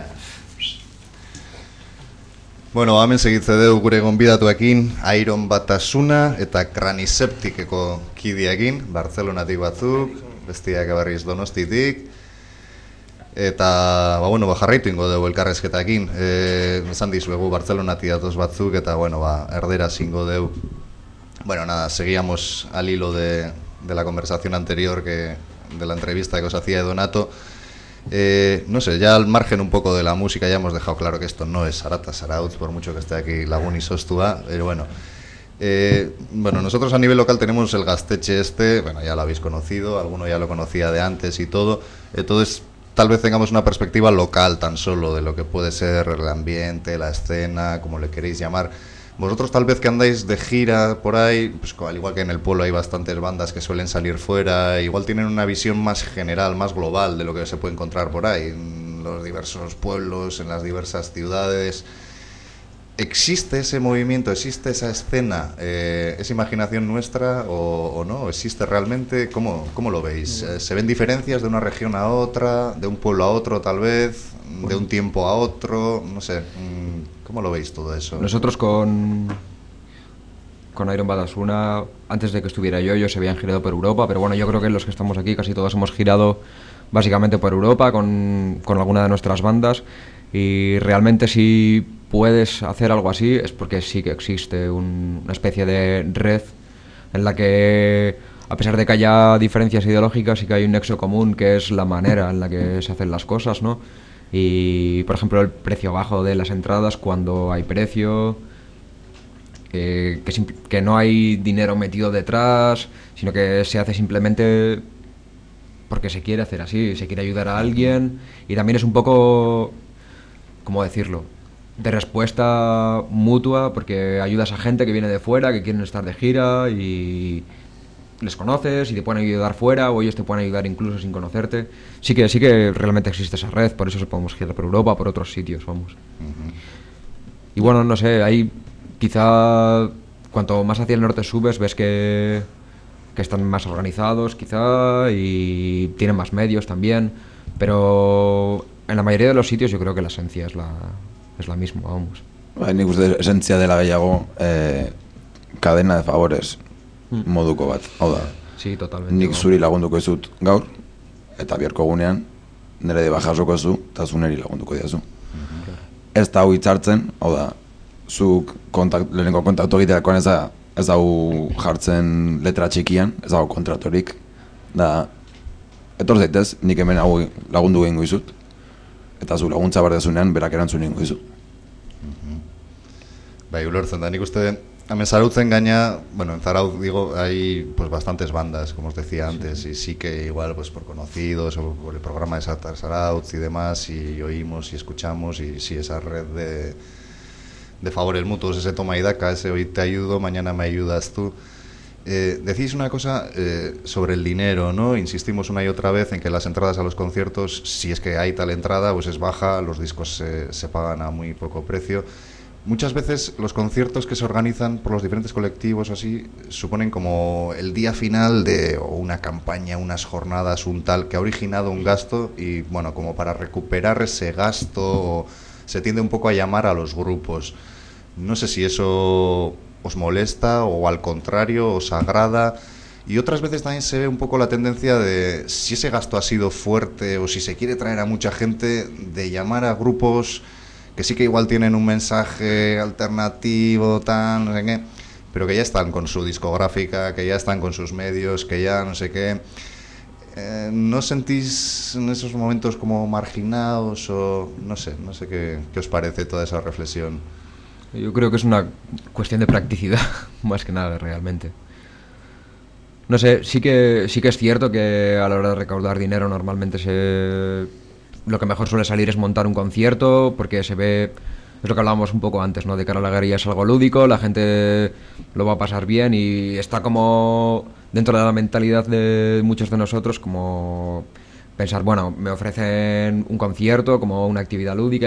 Bueno, hemen segitze dugu gure gonbidatuekin, Iron Batasuna eta Kraniseptikeko kideekin, Bartzelonatik batzuk, bestiak berriz Donostitik. Eta, jarraitu ingo dugu elkarrezketakin. Esan dizuegu Bartzelonatik datoz batzuk, eta, erderaz ingo dugu. Bueno, nada, seguíamos al hilo de la conversación anterior, de la entrevista que os hacía de Donato. No sé, ya al margen un poco de la música ya hemos dejado claro que esto no es Arata Zarautz, por mucho que esté aquí Lagun y Sostua, pero bueno. Nosotros a nivel local tenemos el Gaztetxe ya lo habéis conocido, alguno ya lo conocía de antes y todo, entonces tal vez tengamos una perspectiva local tan solo de lo que puede ser el ambiente, la escena, como le queréis llamar. Vosotros tal vez que andáis de gira por ahí, pues al igual que en el pueblo hay bastantes bandas que suelen salir fuera, igual tienen una visión más general, más global de lo que se puede encontrar por ahí, en los diversos pueblos, en las diversas ciudades. ¿Existe ese movimiento, existe esa escena? ¿Es imaginación nuestra o no? ¿Existe realmente? ¿Cómo lo veis? ¿Se ven diferencias de una región a otra, de un pueblo a otro tal vez, de un tiempo a otro? No sé, ¿cómo lo veis todo eso? Nosotros con Iron Batasuna, antes de que estuviera yo se habían girado por Europa, pero bueno, yo creo que los que estamos aquí casi todos hemos girado básicamente por Europa con alguna de nuestras bandas, y realmente si puedes hacer algo así es porque sí que existe una especie de red en la que, a pesar de que haya diferencias ideológicas, sí que hay un nexo común, que es la manera en la que se hacen las cosas, ¿no? Y, por ejemplo, el precio bajo de las entradas cuando hay precio, que no hay dinero metido detrás, sino que se hace simplemente porque se quiere hacer así, se quiere ayudar a alguien, y también es un poco, ¿cómo decirlo?, de respuesta mutua, porque ayudas a gente que viene de fuera, que quieren estar de gira y les conoces y te pueden ayudar fuera, o ellos te pueden ayudar incluso sin conocerte. Sí que realmente existe esa red, por eso podemos girar por Europa, por otros sitios, vamos. Y bueno, no sé, ahí quizá cuanto más hacia el norte subes, ves que están más organizados quizá y tienen más medios también, pero en la mayoría de los sitios yo creo que la esencia es la misma, vamos. Nik uste esentzia dela gehiago cadena de favores moduko bat. Hau da, sí, totalmente, nik zuri lagunduko ezut gaur, eta biharko egunean nire de bajasoko zu, eta zu niri lagunduko diazu. Ez da hau hitzartzen, hau da, zuk lehenengo kontaktu egiterakoan ez hau jartzen letra txikian, ez hau kontratorik, da, etor zaitez, nik hemen hau lagundu egingo izut, eta zu laguntza bardezunean berak erantzun egingo izu. Bai, ulertzen da, nik uste, hemen Zarautzen gaina, en Zarautz digo, hay pues bastantes bandas, como os decía antes, y sí que igual pues por conocidos o por el programa de Zarautz y demás, y oímos y escuchamos, y sí, esa red de favores mutuos, ese toma y daca, ese hoy te ayudo, mañana me ayudas tú. Decís una cosa sobre el dinero, ¿no? Insistimos una y otra vez en que las entradas a los conciertos, si es que hay tal entrada, pues es baja, los discos se pagan a muy poco precio. Muchas veces los conciertos que se organizan por los diferentes colectivos así suponen como el día final de una campaña, unas jornadas, un tal, que ha originado un gasto, y bueno, como para recuperar ese gasto se tiende un poco a llamar a los grupos. No sé si eso os molesta o al contrario os agrada, y otras veces también se ve un poco la tendencia de, si ese gasto ha sido fuerte o si se quiere traer a mucha gente, de llamar a grupos que sí que igual tienen un mensaje alternativo, tal, no sé qué, pero que ya están con su discográfica, que ya están con sus medios, que ya no sé qué. ¿No sentís en esos momentos como marginados o no sé qué os parece toda esa reflexión? Yo creo que es una cuestión de practicidad, más que nada, realmente. No sé, sí que es cierto que a la hora de recaudar dinero normalmente lo que mejor suele salir es montar un concierto, porque se ve, es lo que hablábamos un poco antes, ¿no? De cara a la galería es algo lúdico, la gente lo va a pasar bien y está como dentro de la mentalidad de muchos de nosotros, como pensar, bueno, me ofrecen un concierto como una actividad lúdica y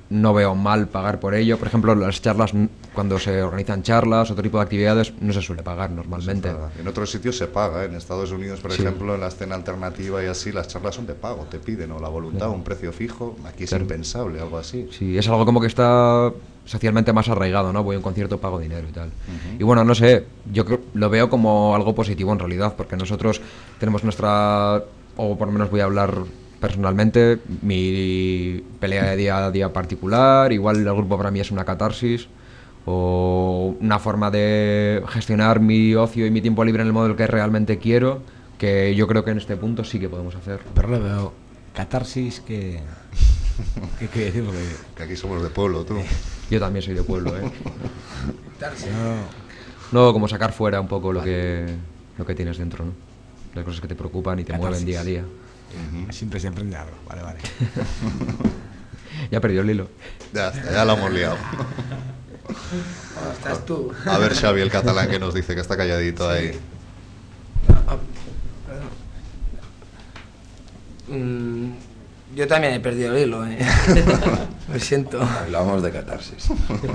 no veo mal pagar por ello. Por ejemplo, las charlas, cuando se organizan charlas, otro tipo de actividades, no se suele pagar normalmente. En otros sitios se paga, en Estados Unidos, por ejemplo, en la escena alternativa y así, las charlas son de pago, te piden o la voluntad, un precio fijo. Aquí es impensable, algo así. Sí, es algo como que está socialmente más arraigado, ¿no? Voy a un concierto, pago dinero y tal. Y bueno, no sé, yo lo veo como algo positivo en realidad, porque nosotros tenemos nuestra, o por lo menos voy a hablar personalmente, mi pelea de día a día particular, igual el grupo para mí es una catarsis o una forma de gestionar mi ocio y mi tiempo libre en el modo en que realmente quiero, que yo creo que en este punto sí que podemos hacer. Pero lo veo, catarsis que... ¿Qué quiere decir? Porque... Que aquí somos de pueblo, tú. Yo también soy de pueblo, No, como sacar fuera un poco lo que tienes dentro, ¿no? Las cosas que te preocupan y te mueven día a día. Siempre se emprende algo, vale. Ya perdió el hilo. Ya lo hemos liado. Estás tú. A ver, Xavi, el catalán, que nos dice que está calladito ahí. Yo también he perdido el hilo, Lo siento. Hablábamos de catarsis.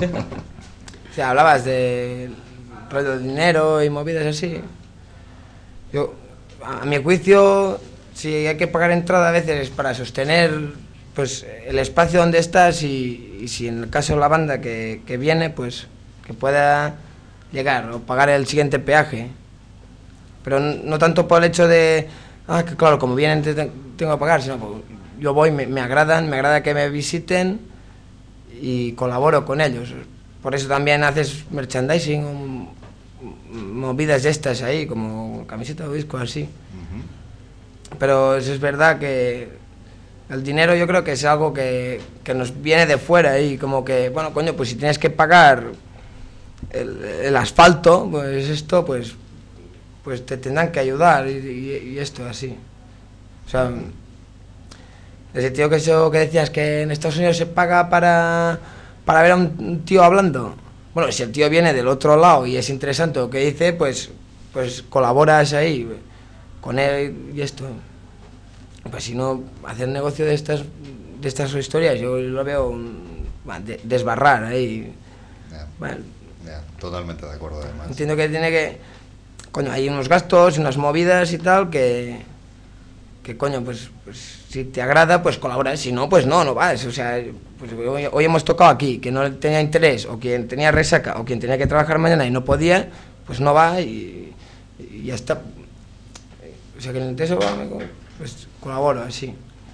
O sea, hablabas de rollo de dinero y movidas así. Yo, a mi juicio, si hay que pagar entrada a veces para sostener pues el espacio donde estás y si en el caso de la banda que viene, pues que pueda llegar o pagar el siguiente peaje. Pero no tanto por el hecho de, que claro, como vienen tengo que pagar, sino pues, yo voy, me agrada que me visiten y colaboro con ellos. Por eso también haces merchandising o movidas de estas ahí, como camiseta o disco, así. Pero eso es verdad que el dinero yo creo que es algo que nos viene de fuera y como que, bueno, coño, pues si tienes que pagar el asfalto, pues esto, pues te tendrán que ayudar y esto así. O sea, ese tío que decías que en Estados Unidos se paga para ver a un tío hablando. Bueno, si el tío viene del otro lado y es interesante lo que dice, pues colaboras ahí con él y esto. Pues si no, hacer negocio de estas historias, yo lo veo desbarrar ahí. Totalmente de acuerdo, además. Entiendo que tiene que... Coño, hay unos gastos, unas movidas y tal que coño, pues si te agrada, pues colaboras, si no, pues no vas. O sea, pues hoy hemos tocado aquí, que no tenía interés, o quien tenía resaca, o quien tenía que trabajar mañana y no podía, pues no va y ya está. O sea, que en eso pues colaboro, así.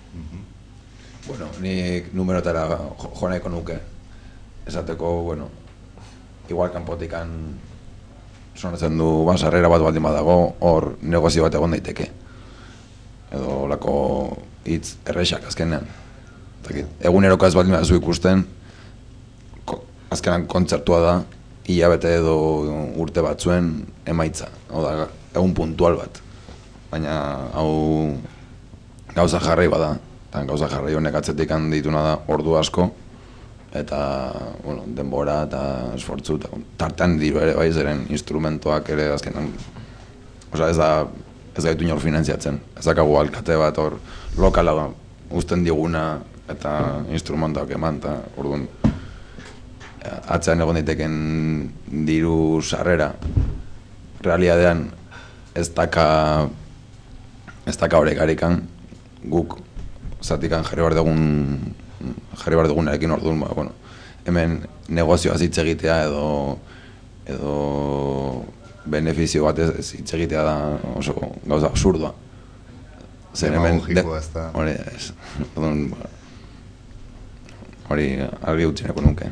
Bueno, nik numerotara jo nahiko nuke. Esateko, bueno, igual kanpotikan sonatzen du sarrera bat baldin badago, hor negozio bat egon daiteke. Edo lako hitz errexak azkenean. Eguneroka ez baldin badazu ikusten, azkenan kontzertua da, hilabete edo urte batzuen emaitza. Hau da, egun puntual bat. Baina hau gauza jarri bada. Eta gauza jarri honek atzetik handituna da ordu asko. Eta, bueno, denbora eta esfortzu. Tartean diru ere bai, zeren instrumentoak ere azkenan. Osa ez gaitu inor finantziatzen. Ez dakagu alkate bat hor lokala uzten diguna eta instrumentoak eman. Eta orduan atzean egon daiteken diru sarrera realidadean ez daka horrekarikan guk zatikan jarri behar dugunarekin orduan, bueno, hemen negozioaz hitz egitea edo benefizio bat ez hitz egitea da oso gauza absurdoa. Zer hemen hori argi utzineko nuke.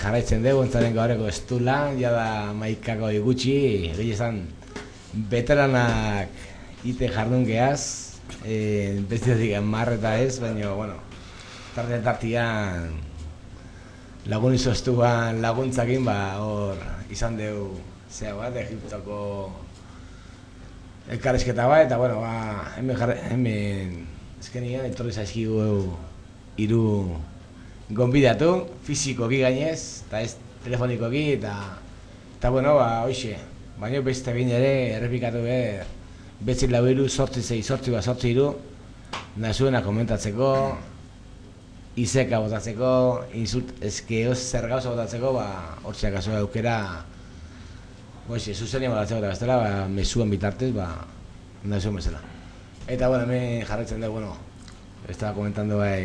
jarraitzen dugu, ontzaren gaureko estulan, jada maikako gutxi, gehiagoan veteranak ite jardun gehaz, bestetik marreta ez, baina, bueno, tartian lagun izoztuan laguntzakin, hor izan dugu zea bat, Egiptoko elkarrizketa bat, eta, bueno, hemen ezkenian, etorri zaizkigu hiru gonbidatu, fizikoki gainez, eta ez telefonikoki, eta bueno, hoxe, baina beste egin ere, errepikatu betzi lau hiru, sortzi hiru, nazuena komentatzeko, izeka botatzeko, ezkeoz zer gauza botatzeko, hortzeak azoa aukera, hoxe, zuzenia botatzeko eta bestela, mesuen bitartez, nazuen bezala. Eta, bueno, hemen jarraitzen dugu, bueno, estaba comentando a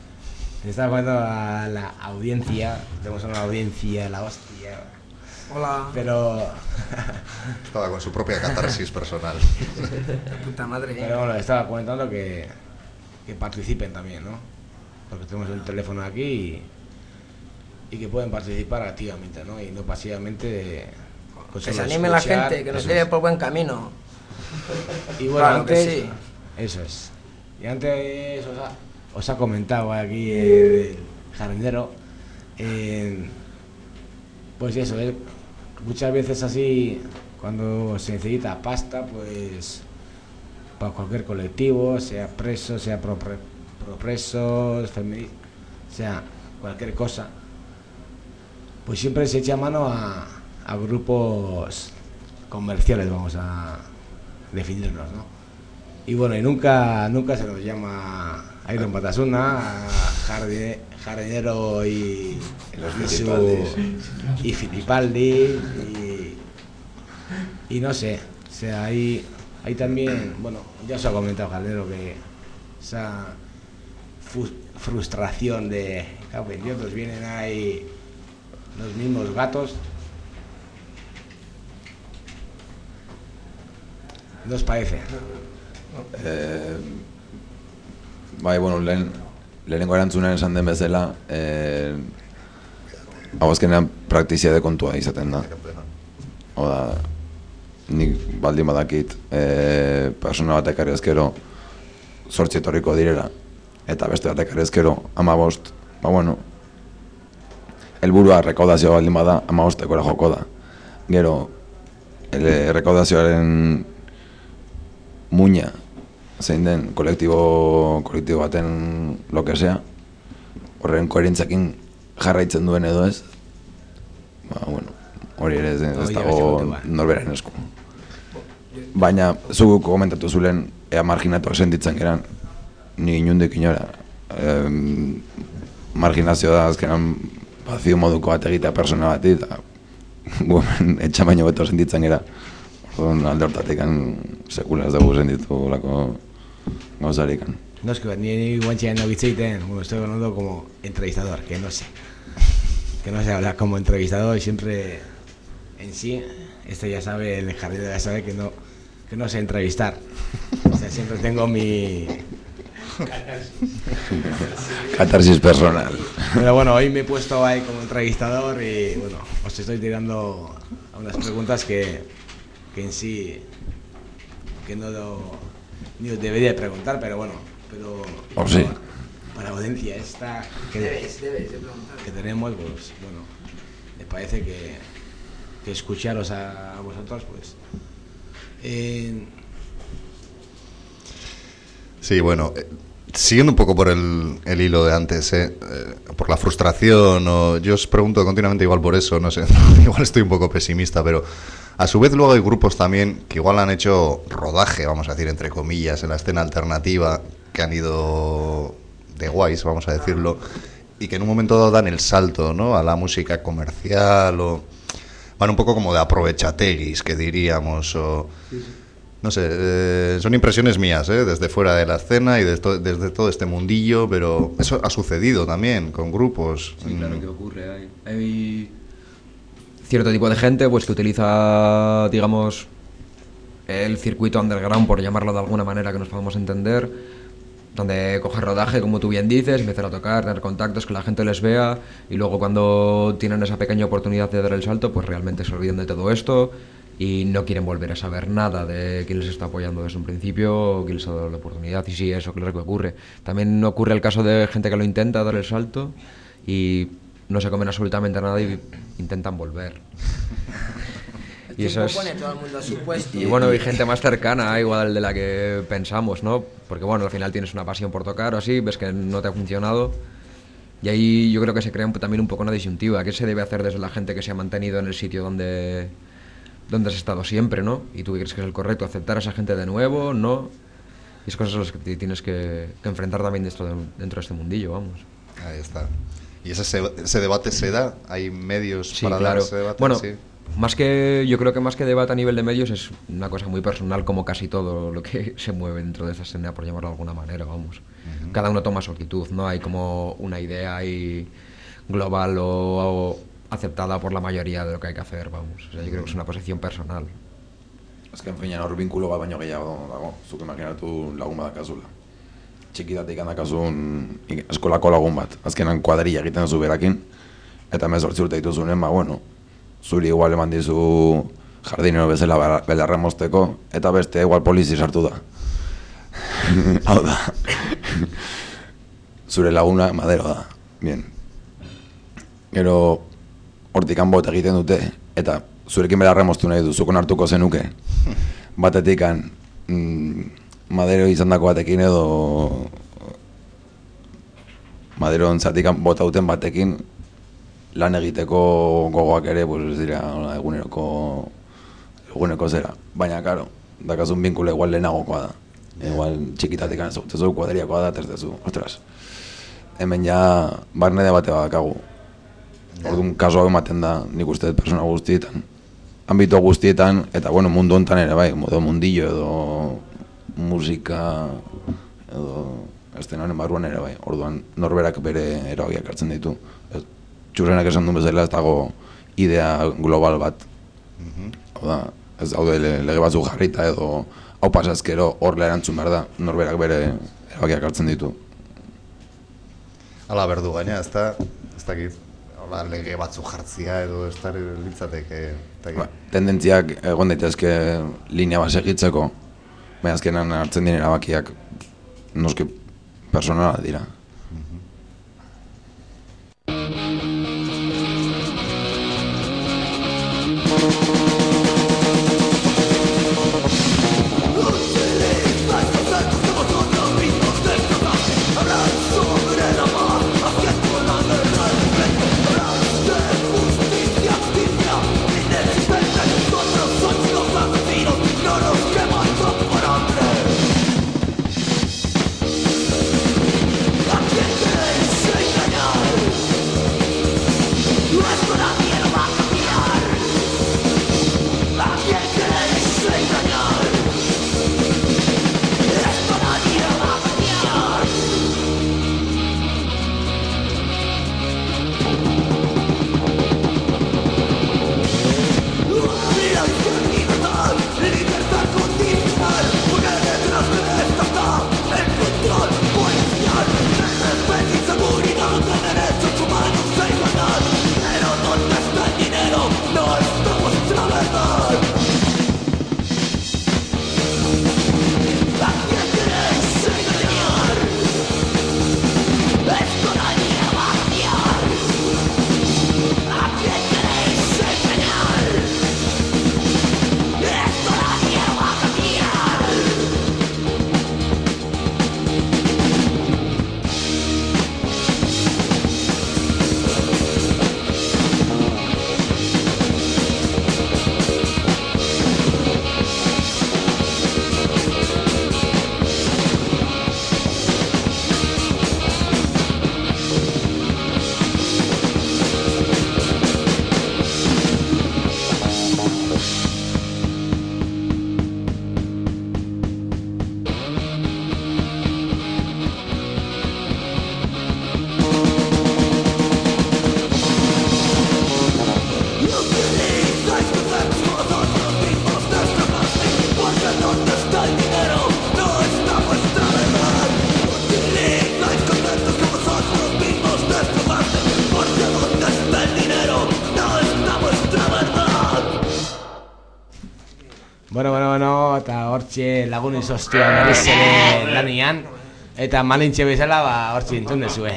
la audiencia, tenemos una audiencia, la hostia. Hola. Pero estaba con su propia catarsis personal. Puta madre. Pero bueno, estaba comentando que participen también, ¿no? Porque tenemos el teléfono aquí y que pueden participar activamente, ¿no? Y no pasivamente. Que se anime la gente, que nos lleve por buen camino. Y bueno, claro, antes, sí. Eso es. Y antes os ha comentado aquí el jardinero, pues eso, muchas veces así, cuando se necesita pasta, pues para cualquier colectivo, sea preso, sea propresos, sea cualquier cosa, pues siempre se echa mano a grupos comerciales, vamos a definirnos, ¿no? Y bueno, y nunca se nos llama a Iron Batasuna, a Jardinero y Fittipaldi y no sé, o sea, hay también, bueno, ya os ha comentado Jardinero que esa frustración de, claro, pues vienen ahí los mismos gatos. ¿No os parece? Bueno, lehenengo erantzunen esan den bezala, hau azkenean praktizia de kontua izaten da. Oda, nik baldin badakit persona bat ekarri ezkero 8 etorriko direla, eta beste bat ekarri ezkero 15, bueno, helburua rekaudazioa baldin bada 15-ekora joko da. Gero, rekaudazioaren muina, zein den kolektibo baten lo que sea, horren koherentziakin jarraitzen duen edo ez, bueno, hori ere ez dago norberaren esku. Baina, zuk komentatu zulen, ea marginatuak sentitzen geran, ni inundik inora. Marginazio da, azkenan, bazio moduko bat egitea persona bat, eta gu etxamaino beto sentitzen gera. Alde hortatik sekula ez dugu sentitu lako gauzarik. No, es que ni guantxean no bitzeiten, bueno, estoy hablando como entrevistador, que no sé hablar como entrevistador y siempre en sí, ya sabe, el jardinero ya sabe que no sé entrevistar, o sea, siempre tengo mi catarsis personal. Pero bueno, hoy me he puesto ahí como entrevistador y bueno, os estoy tirando a unas preguntas que en sí que ni os debería preguntar, pero bueno, sí. Para la audiencia esta que debes de preguntar, que tenemos, pues bueno, me parece que escucharos a vosotros, pues sí, bueno, siguiendo un poco por el hilo de antes, por la frustración, yo os pregunto continuamente igual por eso, no sé, igual estoy un poco pesimista, pero a su vez luego hay grupos también que igual han hecho rodaje, vamos a decir, entre comillas, en la escena alternativa, que han ido de guays, vamos a decirlo, y que en un momento dado dan el salto, ¿no?, a la música comercial, o van un poco como de aprovechateguis, que diríamos, o no sé, son impresiones mías, desde fuera de la escena y desde todo este mundillo, pero eso ha sucedido también con grupos. Sí, claro que ocurre. Hay cierto tipo de gente pues que utiliza, digamos, el circuito underground, por llamarlo de alguna manera que nos podamos entender, donde coger rodaje, como tú bien dices, empezar a tocar, tener contactos, que la gente les vea, y luego cuando tienen esa pequeña oportunidad de dar el salto, pues realmente se olvidan de todo esto y no quieren volver a saber nada de quién les está apoyando desde un principio o quién les ha dado la oportunidad. Y sí, eso claro que ocurre. También ocurre el caso de gente que lo intenta dar el salto y no se comen absolutamente nada y intentan volver. Y eso es... pone todo el mundo a su puesto. Y bueno, hay gente más cercana, igual de la que pensamos, ¿no? Porque bueno, al final tienes una pasión por tocar o así, ves que no te ha funcionado. Y ahí yo creo que se crea también un poco una disyuntiva. ¿Qué se debe hacer desde la gente que se ha mantenido en el sitio donde has estado siempre, ¿no? Y tú crees que es el correcto, aceptar a esa gente de nuevo, ¿no? Y es cosas a las que te tienes que enfrentar también dentro de este mundillo, vamos. Ahí está. ¿Y ese debate se da? ¿Hay medios sí, para claro. dar ese debate? Bueno, sí. yo creo que más que debate a nivel de medios es una cosa muy personal, como casi todo lo que se mueve dentro de esa escena, por llamarlo de alguna manera, vamos. Cada uno toma su actitud, no hay como una idea ahí global o aceptada por la mayoría de lo que hay que hacer, vamos. O sea, yo creo que es una posición personal. Azken finean hor binkulo bat baino gehiago dago, zuk imaginatu lagun badakazula. Txikidatik handakazun eskolako lagun bat, azkenan kuadrilla egiten duzu berakin, eta 18 urte dituzunen, bueno, zuri igual eman dizu jardinero bezala belarra mozteko, eta beste igual polizi sartu da. Hau da. Zure laguna Madero da. Bien. Gero hortik bota egiten dute, eta zurekin belarra moztu nahi duzukon hartuko zenuke. Batetikan Madero izandako batekin edo Madero ontzatikan bota uten batekin lan egiteko gogoak ere, pues ez dira eguneroko zera. Baina, karo, dakazun binkula igual lehenagokoa da. Igual txikitatik ezagutezu, kuadriakoa da, tertezu. Ostras, hemen ja barne debate badakagu. Orduan kaso hau ematen da, nik uste persona guztietan. Ambito guztietan, eta bueno, mundu hontan ere bai, modo mundillo edo musika edo eszenaren barruan ere bai. Orduan norberak bere erabakiak hartzen ditu. Txurrenak esan duen bezala ez dago idea global bat. Oda, ez daude lege batzuk jarrita edo hau pasazkero horrela erantzun behar da, norberak bere erabakiak hartzen ditu. Hala berdu gaina, ez dakit lege batzuk jartzia edo ez da litzateke. Tendentziak egon daitezke linea bat segitzeko, baina azkenan hartzen diren erabakiak noski personala dira. Bueno, eta hortxe lagun izostua berriz ere lanian. Eta malintxe bezala, hortxe intun dezue.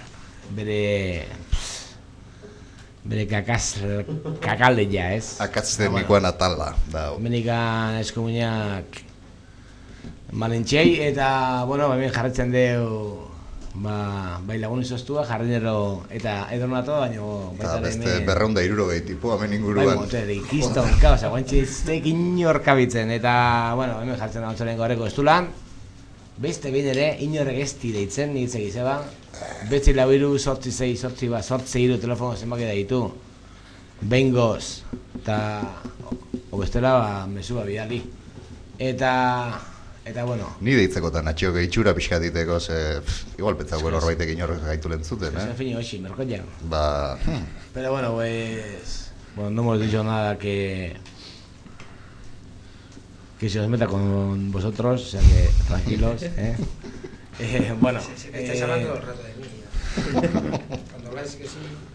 Bere kakaldeia, ez? Akatz teknikoan atala. Benikan eskomuniak malintxei, eta, hemen jarretzen deu bai lagun izostua, jardinero eta edonato, baina eta beste 260 tipo, hemen inguruan. Bai, moterik, iztonka, guantxe iztek inorkabitzen, eta, hemen jartzen da ontzaren gaurreko estulan, beste behin ere, inorrek ez deitzen, nintzek izeba, betzi lau iru, sortzi iru telefono zenbaki da ditu, behin goz, eta, bestela, mesua bidali, eta bueno. Ni deitzekotan atxio gehitxura pixka diteko, igual pentsako norbaitek inorrek gaitu lentzuten, Eso fini hoxi, merkoia. Pero no hemos dicho nada que se os meta con vosotros, o sea que tranquilos, bueno. Estáis hablando todo el rato de mí. Cuando habláis que sí.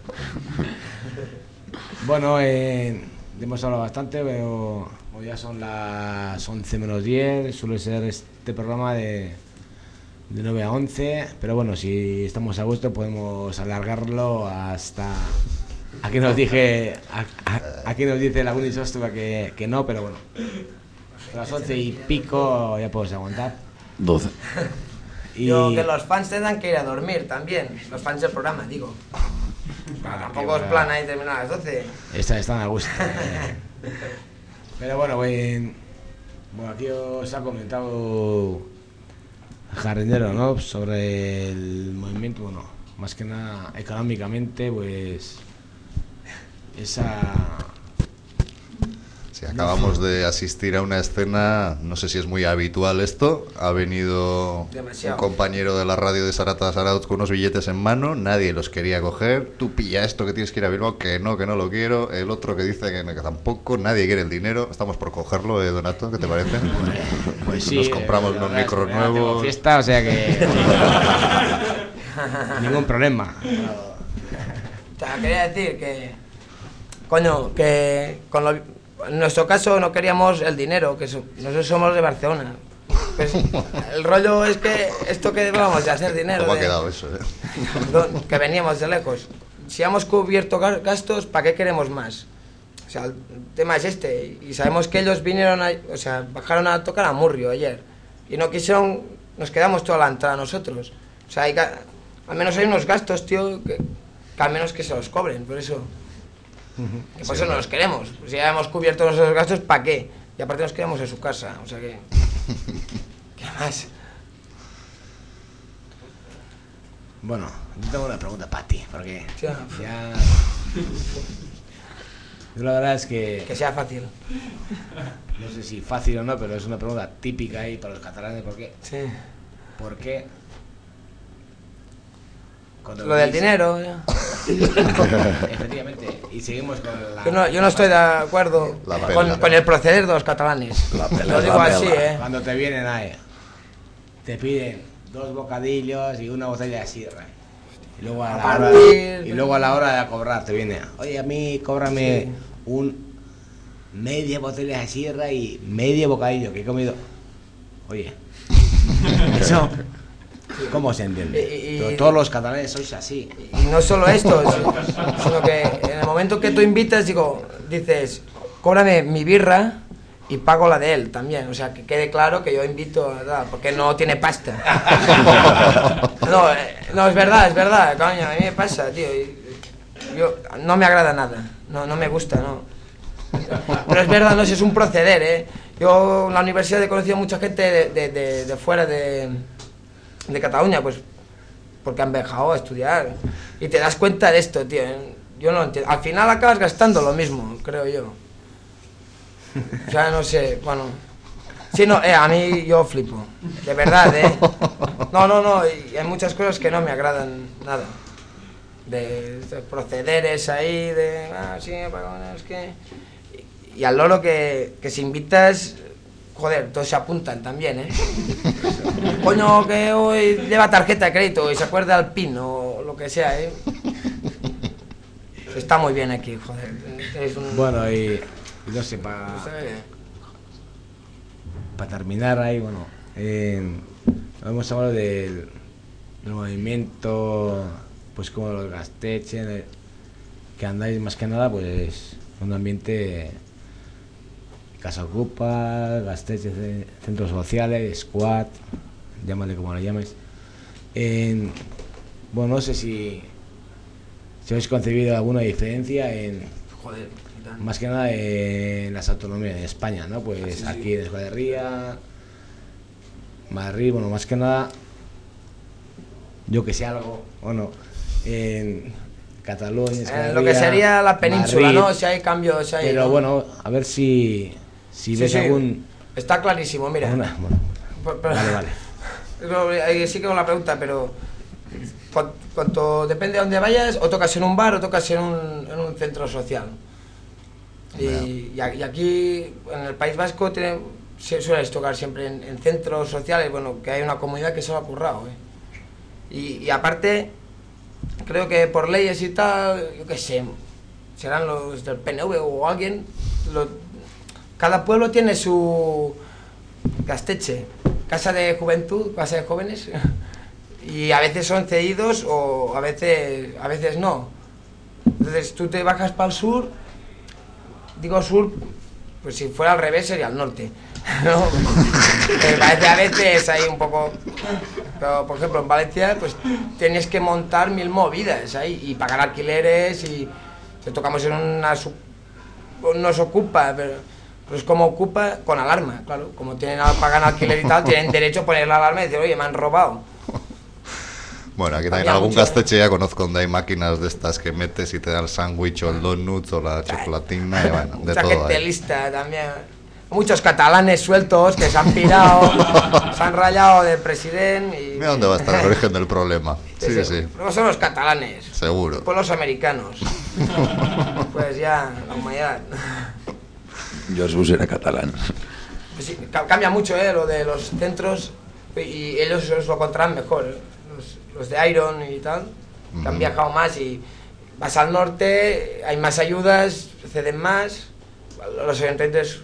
Bueno, hemos hablado bastante, pero hoy ya son las 11 menos 10, suele ser este programa de 9 a 11, pero bueno, si estamos a gusto podemos alargarlo hasta... Aquí nos dice la Unisostua que no, pero bueno, a las 11 y pico ya podemos aguantar. 12. Yo que los fans tendrán que ir a dormir también, los fans del programa, digo. Tampoco es plan ahí terminar a las 12. Están a gusto. Pero bueno, aquí os ha comentado Jardinero, ¿no? Sobre el movimiento, más que nada económicamente, pues Sí, acabamos de asistir a una escena, no sé si es muy habitual esto, ha venido un compañero de la radio de Sarata Saraut con unos billetes en mano, nadie los quería coger, tú pilla esto que tienes que ir a Bilbao, que no lo quiero, el otro que dice que tampoco, nadie quiere el dinero, estamos por cogerlo, Donato, ¿qué te parece? Pues sí, nos compramos unos micros nuevos. Tengo fiesta, o sea que ningún problema. Quería decir que, coño, que en nuestro caso no queríamos el dinero, que nosotros somos de Barcelona. Pues, el rollo es que esto que vamos a hacer dinero. ¿Cómo ha quedado eso? Que veníamos de lejos. Si hemos cubierto gastos, ¿para qué queremos más? O sea, el tema es este. Y sabemos que ellos bajaron a tocar a Murrio ayer. Y no quisieron, nos quedamos toda la entrada nosotros. O sea, al menos hay unos gastos, tío, que al menos que se los cobren, por eso. Que por eso no los queremos. Pues si ya hemos cubierto nuestros gastos, ¿para qué? Y aparte nos quedamos en su casa, o sea que... ¿Qué más? Bueno, yo tengo una pregunta para ti, porque ya... Yo la verdad es que... Que sea fácil. No sé si fácil o no, pero es una pregunta típica ahí para los catalanes, ¿por qué? Sí. ¿Por qué? Lo del dinero, ya. Efectivamente, y seguimos con la... Yo no estoy de acuerdo con el proceder de los catalanes. Lo digo así, Cuando te vienen ahí, te piden 2 bocadillos y una botella de sidra. Y luego a la hora de cobrar te viene, oye, a mí cóbrame media botella de sidra y medio bocadillo que he comido. Oye, eso... ¿Cómo se entiende? Todos los catalanes sois así. Y no solo esto, sino que en el momento que tú invitas, dices, cóbrame mi birra y pago la de él también. O sea, que quede claro que yo invito, ¿verdad? Porque no tiene pasta. No, es verdad, coño, a mí me pasa, tío. No me agrada nada, no me gusta, no. Pero es verdad, no sé, es un proceder, Yo en la universidad he conocido mucha gente de fuera de Cataluña, pues porque han viajado a estudiar y te das cuenta de esto, tío. Yo no lo entiendo. Al final acabas gastando lo mismo, creo yo. O sea, no sé, bueno. Sí, no, a mí yo flipo, de verdad, No, y hay muchas cosas que no me agradan nada. De procederes ahí, sí, bueno, es que... Y al loro que si invitas... Joder, todos se apuntan también, Coño, que hoy lleva tarjeta de crédito y se acuerda al PIN o lo que sea, Está muy bien aquí, joder. Bueno, y no sé, para para terminar ahí, bueno, hemos hablado del movimiento, pues como los Gaztetxe, que andáis más que nada, pues un ambiente Casa Ocupa, Gaztetxe, centros sociales, squad, llámale como lo llames. Bueno, no sé si habéis concebido alguna diferencia más que nada en las autonomías de España, ¿no? Pues aquí en Euskal Herria, Madrid, bueno, más que nada, yo que sé algo, bueno, en Cataluña, Euskal Herria, lo que sería la península, Madrid, ¿no? Si hay cambios, pero ¿no? bueno, a ver si ves algún... Está clarísimo, mira. Vale. Ahí sí que con la pregunta, pero cuanto depende de dónde vayas, o tocas en un bar o tocas en un centro social. Y aquí, en el País Vasco, sueles tocar siempre en centros sociales, bueno, que hay una comunidad que se lo ha currado, Y aparte, creo que por leyes y tal, yo qué sé, serán los del PNV o alguien, cada pueblo tiene su Gaztetxe, casa de juventud, casa de jóvenes, y a veces son cedidos o a veces no. Entonces tú te bajas para el sur, digo sur, pues si fuera al revés sería el norte, ¿no? Me parece a veces hay un poco, pero por ejemplo en Valencia pues tienes que montar 1000 movidas ahí y pagar alquileres y te tocamos en nos ocupa, pero es como ocupa con alarma, claro, como pagan alquiler y tal, tienen derecho a poner la alarma y decir, oye, me han robado. Bueno, aquí también algún Gaztetxe ya conozco donde hay máquinas de estas que metes y te dan el sándwich o el donut o la chocolatina y bueno, de mucha todo gente ahí. lista también. Muchos catalanes sueltos que se han pirado, se han rayado del presidente y... Mira dónde va a estar el origen del problema. Sí. Luego son los catalanes. Seguro. Pues los americanos. Pues ya, la humanidad. Jesús era catalán. Pues sí, cambia mucho lo de los centros y ellos os lo contarán mejor. Los de Iron y tal, que han viajado más y vas al norte, hay más ayudas, ceden más, los ayuntamientos,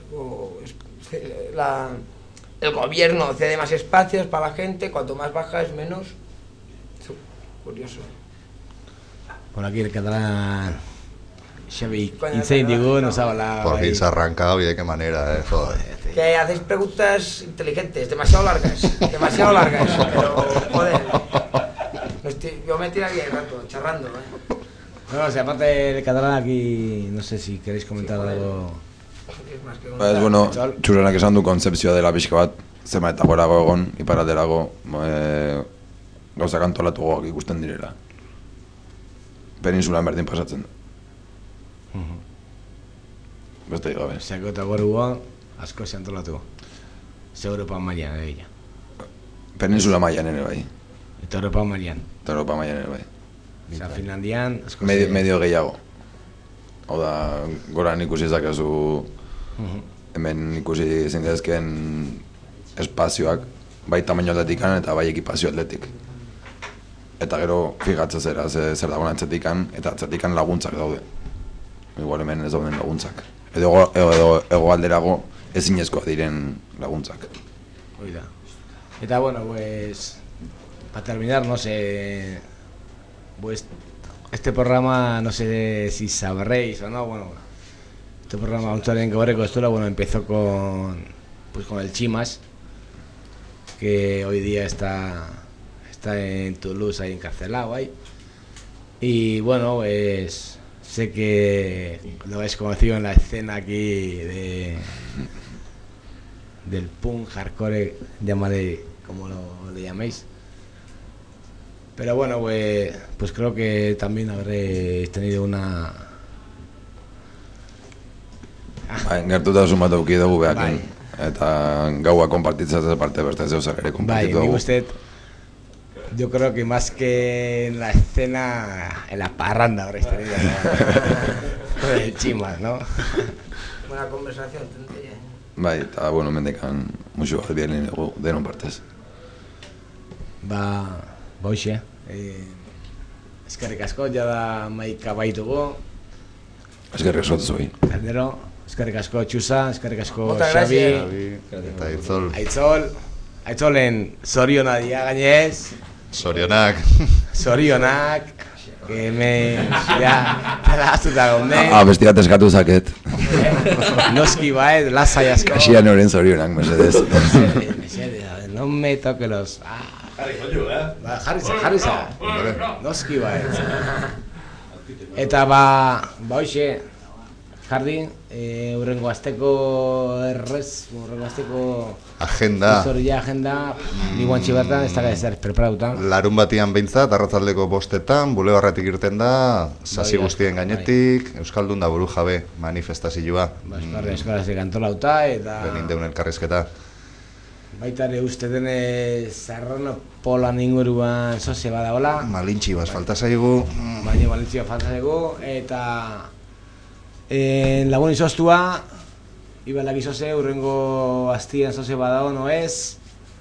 el gobierno cede más espacios para la gente, cuanto más bajas, menos. Curioso. Por aquí el catalán Xavi Incéndigo nos ha hablado. Por fin se ha arrancado y de qué manera, joder. Que hacéis preguntas inteligentes, demasiado largas, pero joder. Yo me tiraría el rato, charrando, No, o sea, aparte del catalán aquí, no sé si queréis comentar algo. Ez, bueno, txurrenak esan du kontzepzioa dela pixka bat, zema eta gorago egon, iparaterago, gauzak antolatuagoak ikusten direla. Peninsulan berdin pasatzen du. Beste gabe. Zeko eta gorua asko se antolatu. Ze Europa mailan egia. Peninsula mailan ere bai. Eta Europa mailan. Eta Europa mailan ere bai. Osa, Finlandian asko medio gehiago. Hau da, goran ikusi ezakezu hemen ikusi zein dezken espazioak, bai tamaino atletikan eta bai ekipazio atletik. Eta gero fijatzen zera zer dagoen atzetikan, eta atzetikan laguntzak daude. Igual hemen ez dauden laguntzak. Edo alderago ezinezkoa diren laguntzak. Oida. Eta bueno, pues para terminar, no sé, pues este programa, no sé si sabréis o no, bueno, este programa Untzaren Gaurreko Estola, bueno, empezó con el Chimas, que hoy día está en Toulouse, ahí encarcelado ahí. Y bueno, pues sé que lo habéis conocido en la escena aquí del punk hardcore, llamaré como le llaméis. Pero bueno, pues creo que también habréis tenido una... Gertutasun bat auki dugu behakin. Eta gaua konpartitzaz aparte beste zeu zer ere konpartitu dugu. Usted, yo creo que más que en la escena, en la parranda habréis tenido con el Chimas, ¿no? Buena conversación tendría. Bai, eta bueno, mendekan musu bat bialin dugu denon partez. Hoxe, eskerrik asko, jada maika baitugu. Eskerrik asko zui. Kaldero, Eskerrik asko Txusa, eskerrik asko Muchas Xabi. gracias. Eta Aitzolen zoriona dia gainez. Zorionak. Zorionak. Que hemen, ja, telaztuta gaude. Besti bat eskatu zaket. Noski bai, lasai asko. Kasia noren zorionak, mesedez. Mesedez, no me toque los... Jarriza. Noski bai. Eta hoxe, Jardi, urrengo azteko agenda. Agenda, ni guantxi bertan, ez da ezer preparatuta. Larun batian behintzat, arratzaldeko 5:00, bulebarretik irten da, sasi guztien gainetik, Euskaldun da Burujabe manifestazioa. Eskorazik antolauta, eta... Benindeun elkarrizketa. Baita ere uste denez Sarrono Polan inguruan soze badagola. Malintxi bat falta zaigu. Baina Malintxi bat falta zaigu, eta... lagun izostua, Ibalak izose, urrengo aztien zoze badago, no ez?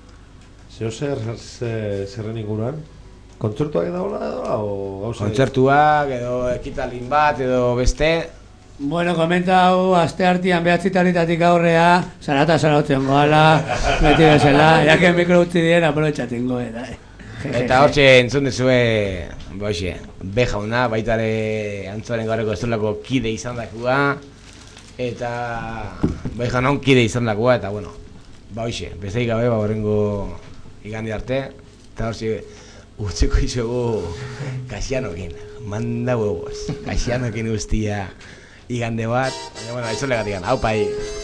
Zerren inguruan? Kontzertuak edo o gauza? Kontzertuak, edo ekitalin bat, edo beste. Bueno, komenta hau, aste hartian 9:00 aurrea, zarata zarautzen goala, beti bezala, jaken mikro utzi dien, aprobetxatzen goela. Eta hortxe entzun dezue, B jauna, baita ere Antzoaren Gaurreko Estolako kide izan dakua, eta B jaunon kide izan dakua, eta bueno, bezaik gabe, horrengo igande arte, eta hortxe utzeko izugu Kasianokin, manda huevos, Kasianokin guztia igande bat, baina bueno, aizolegatik, hau pai.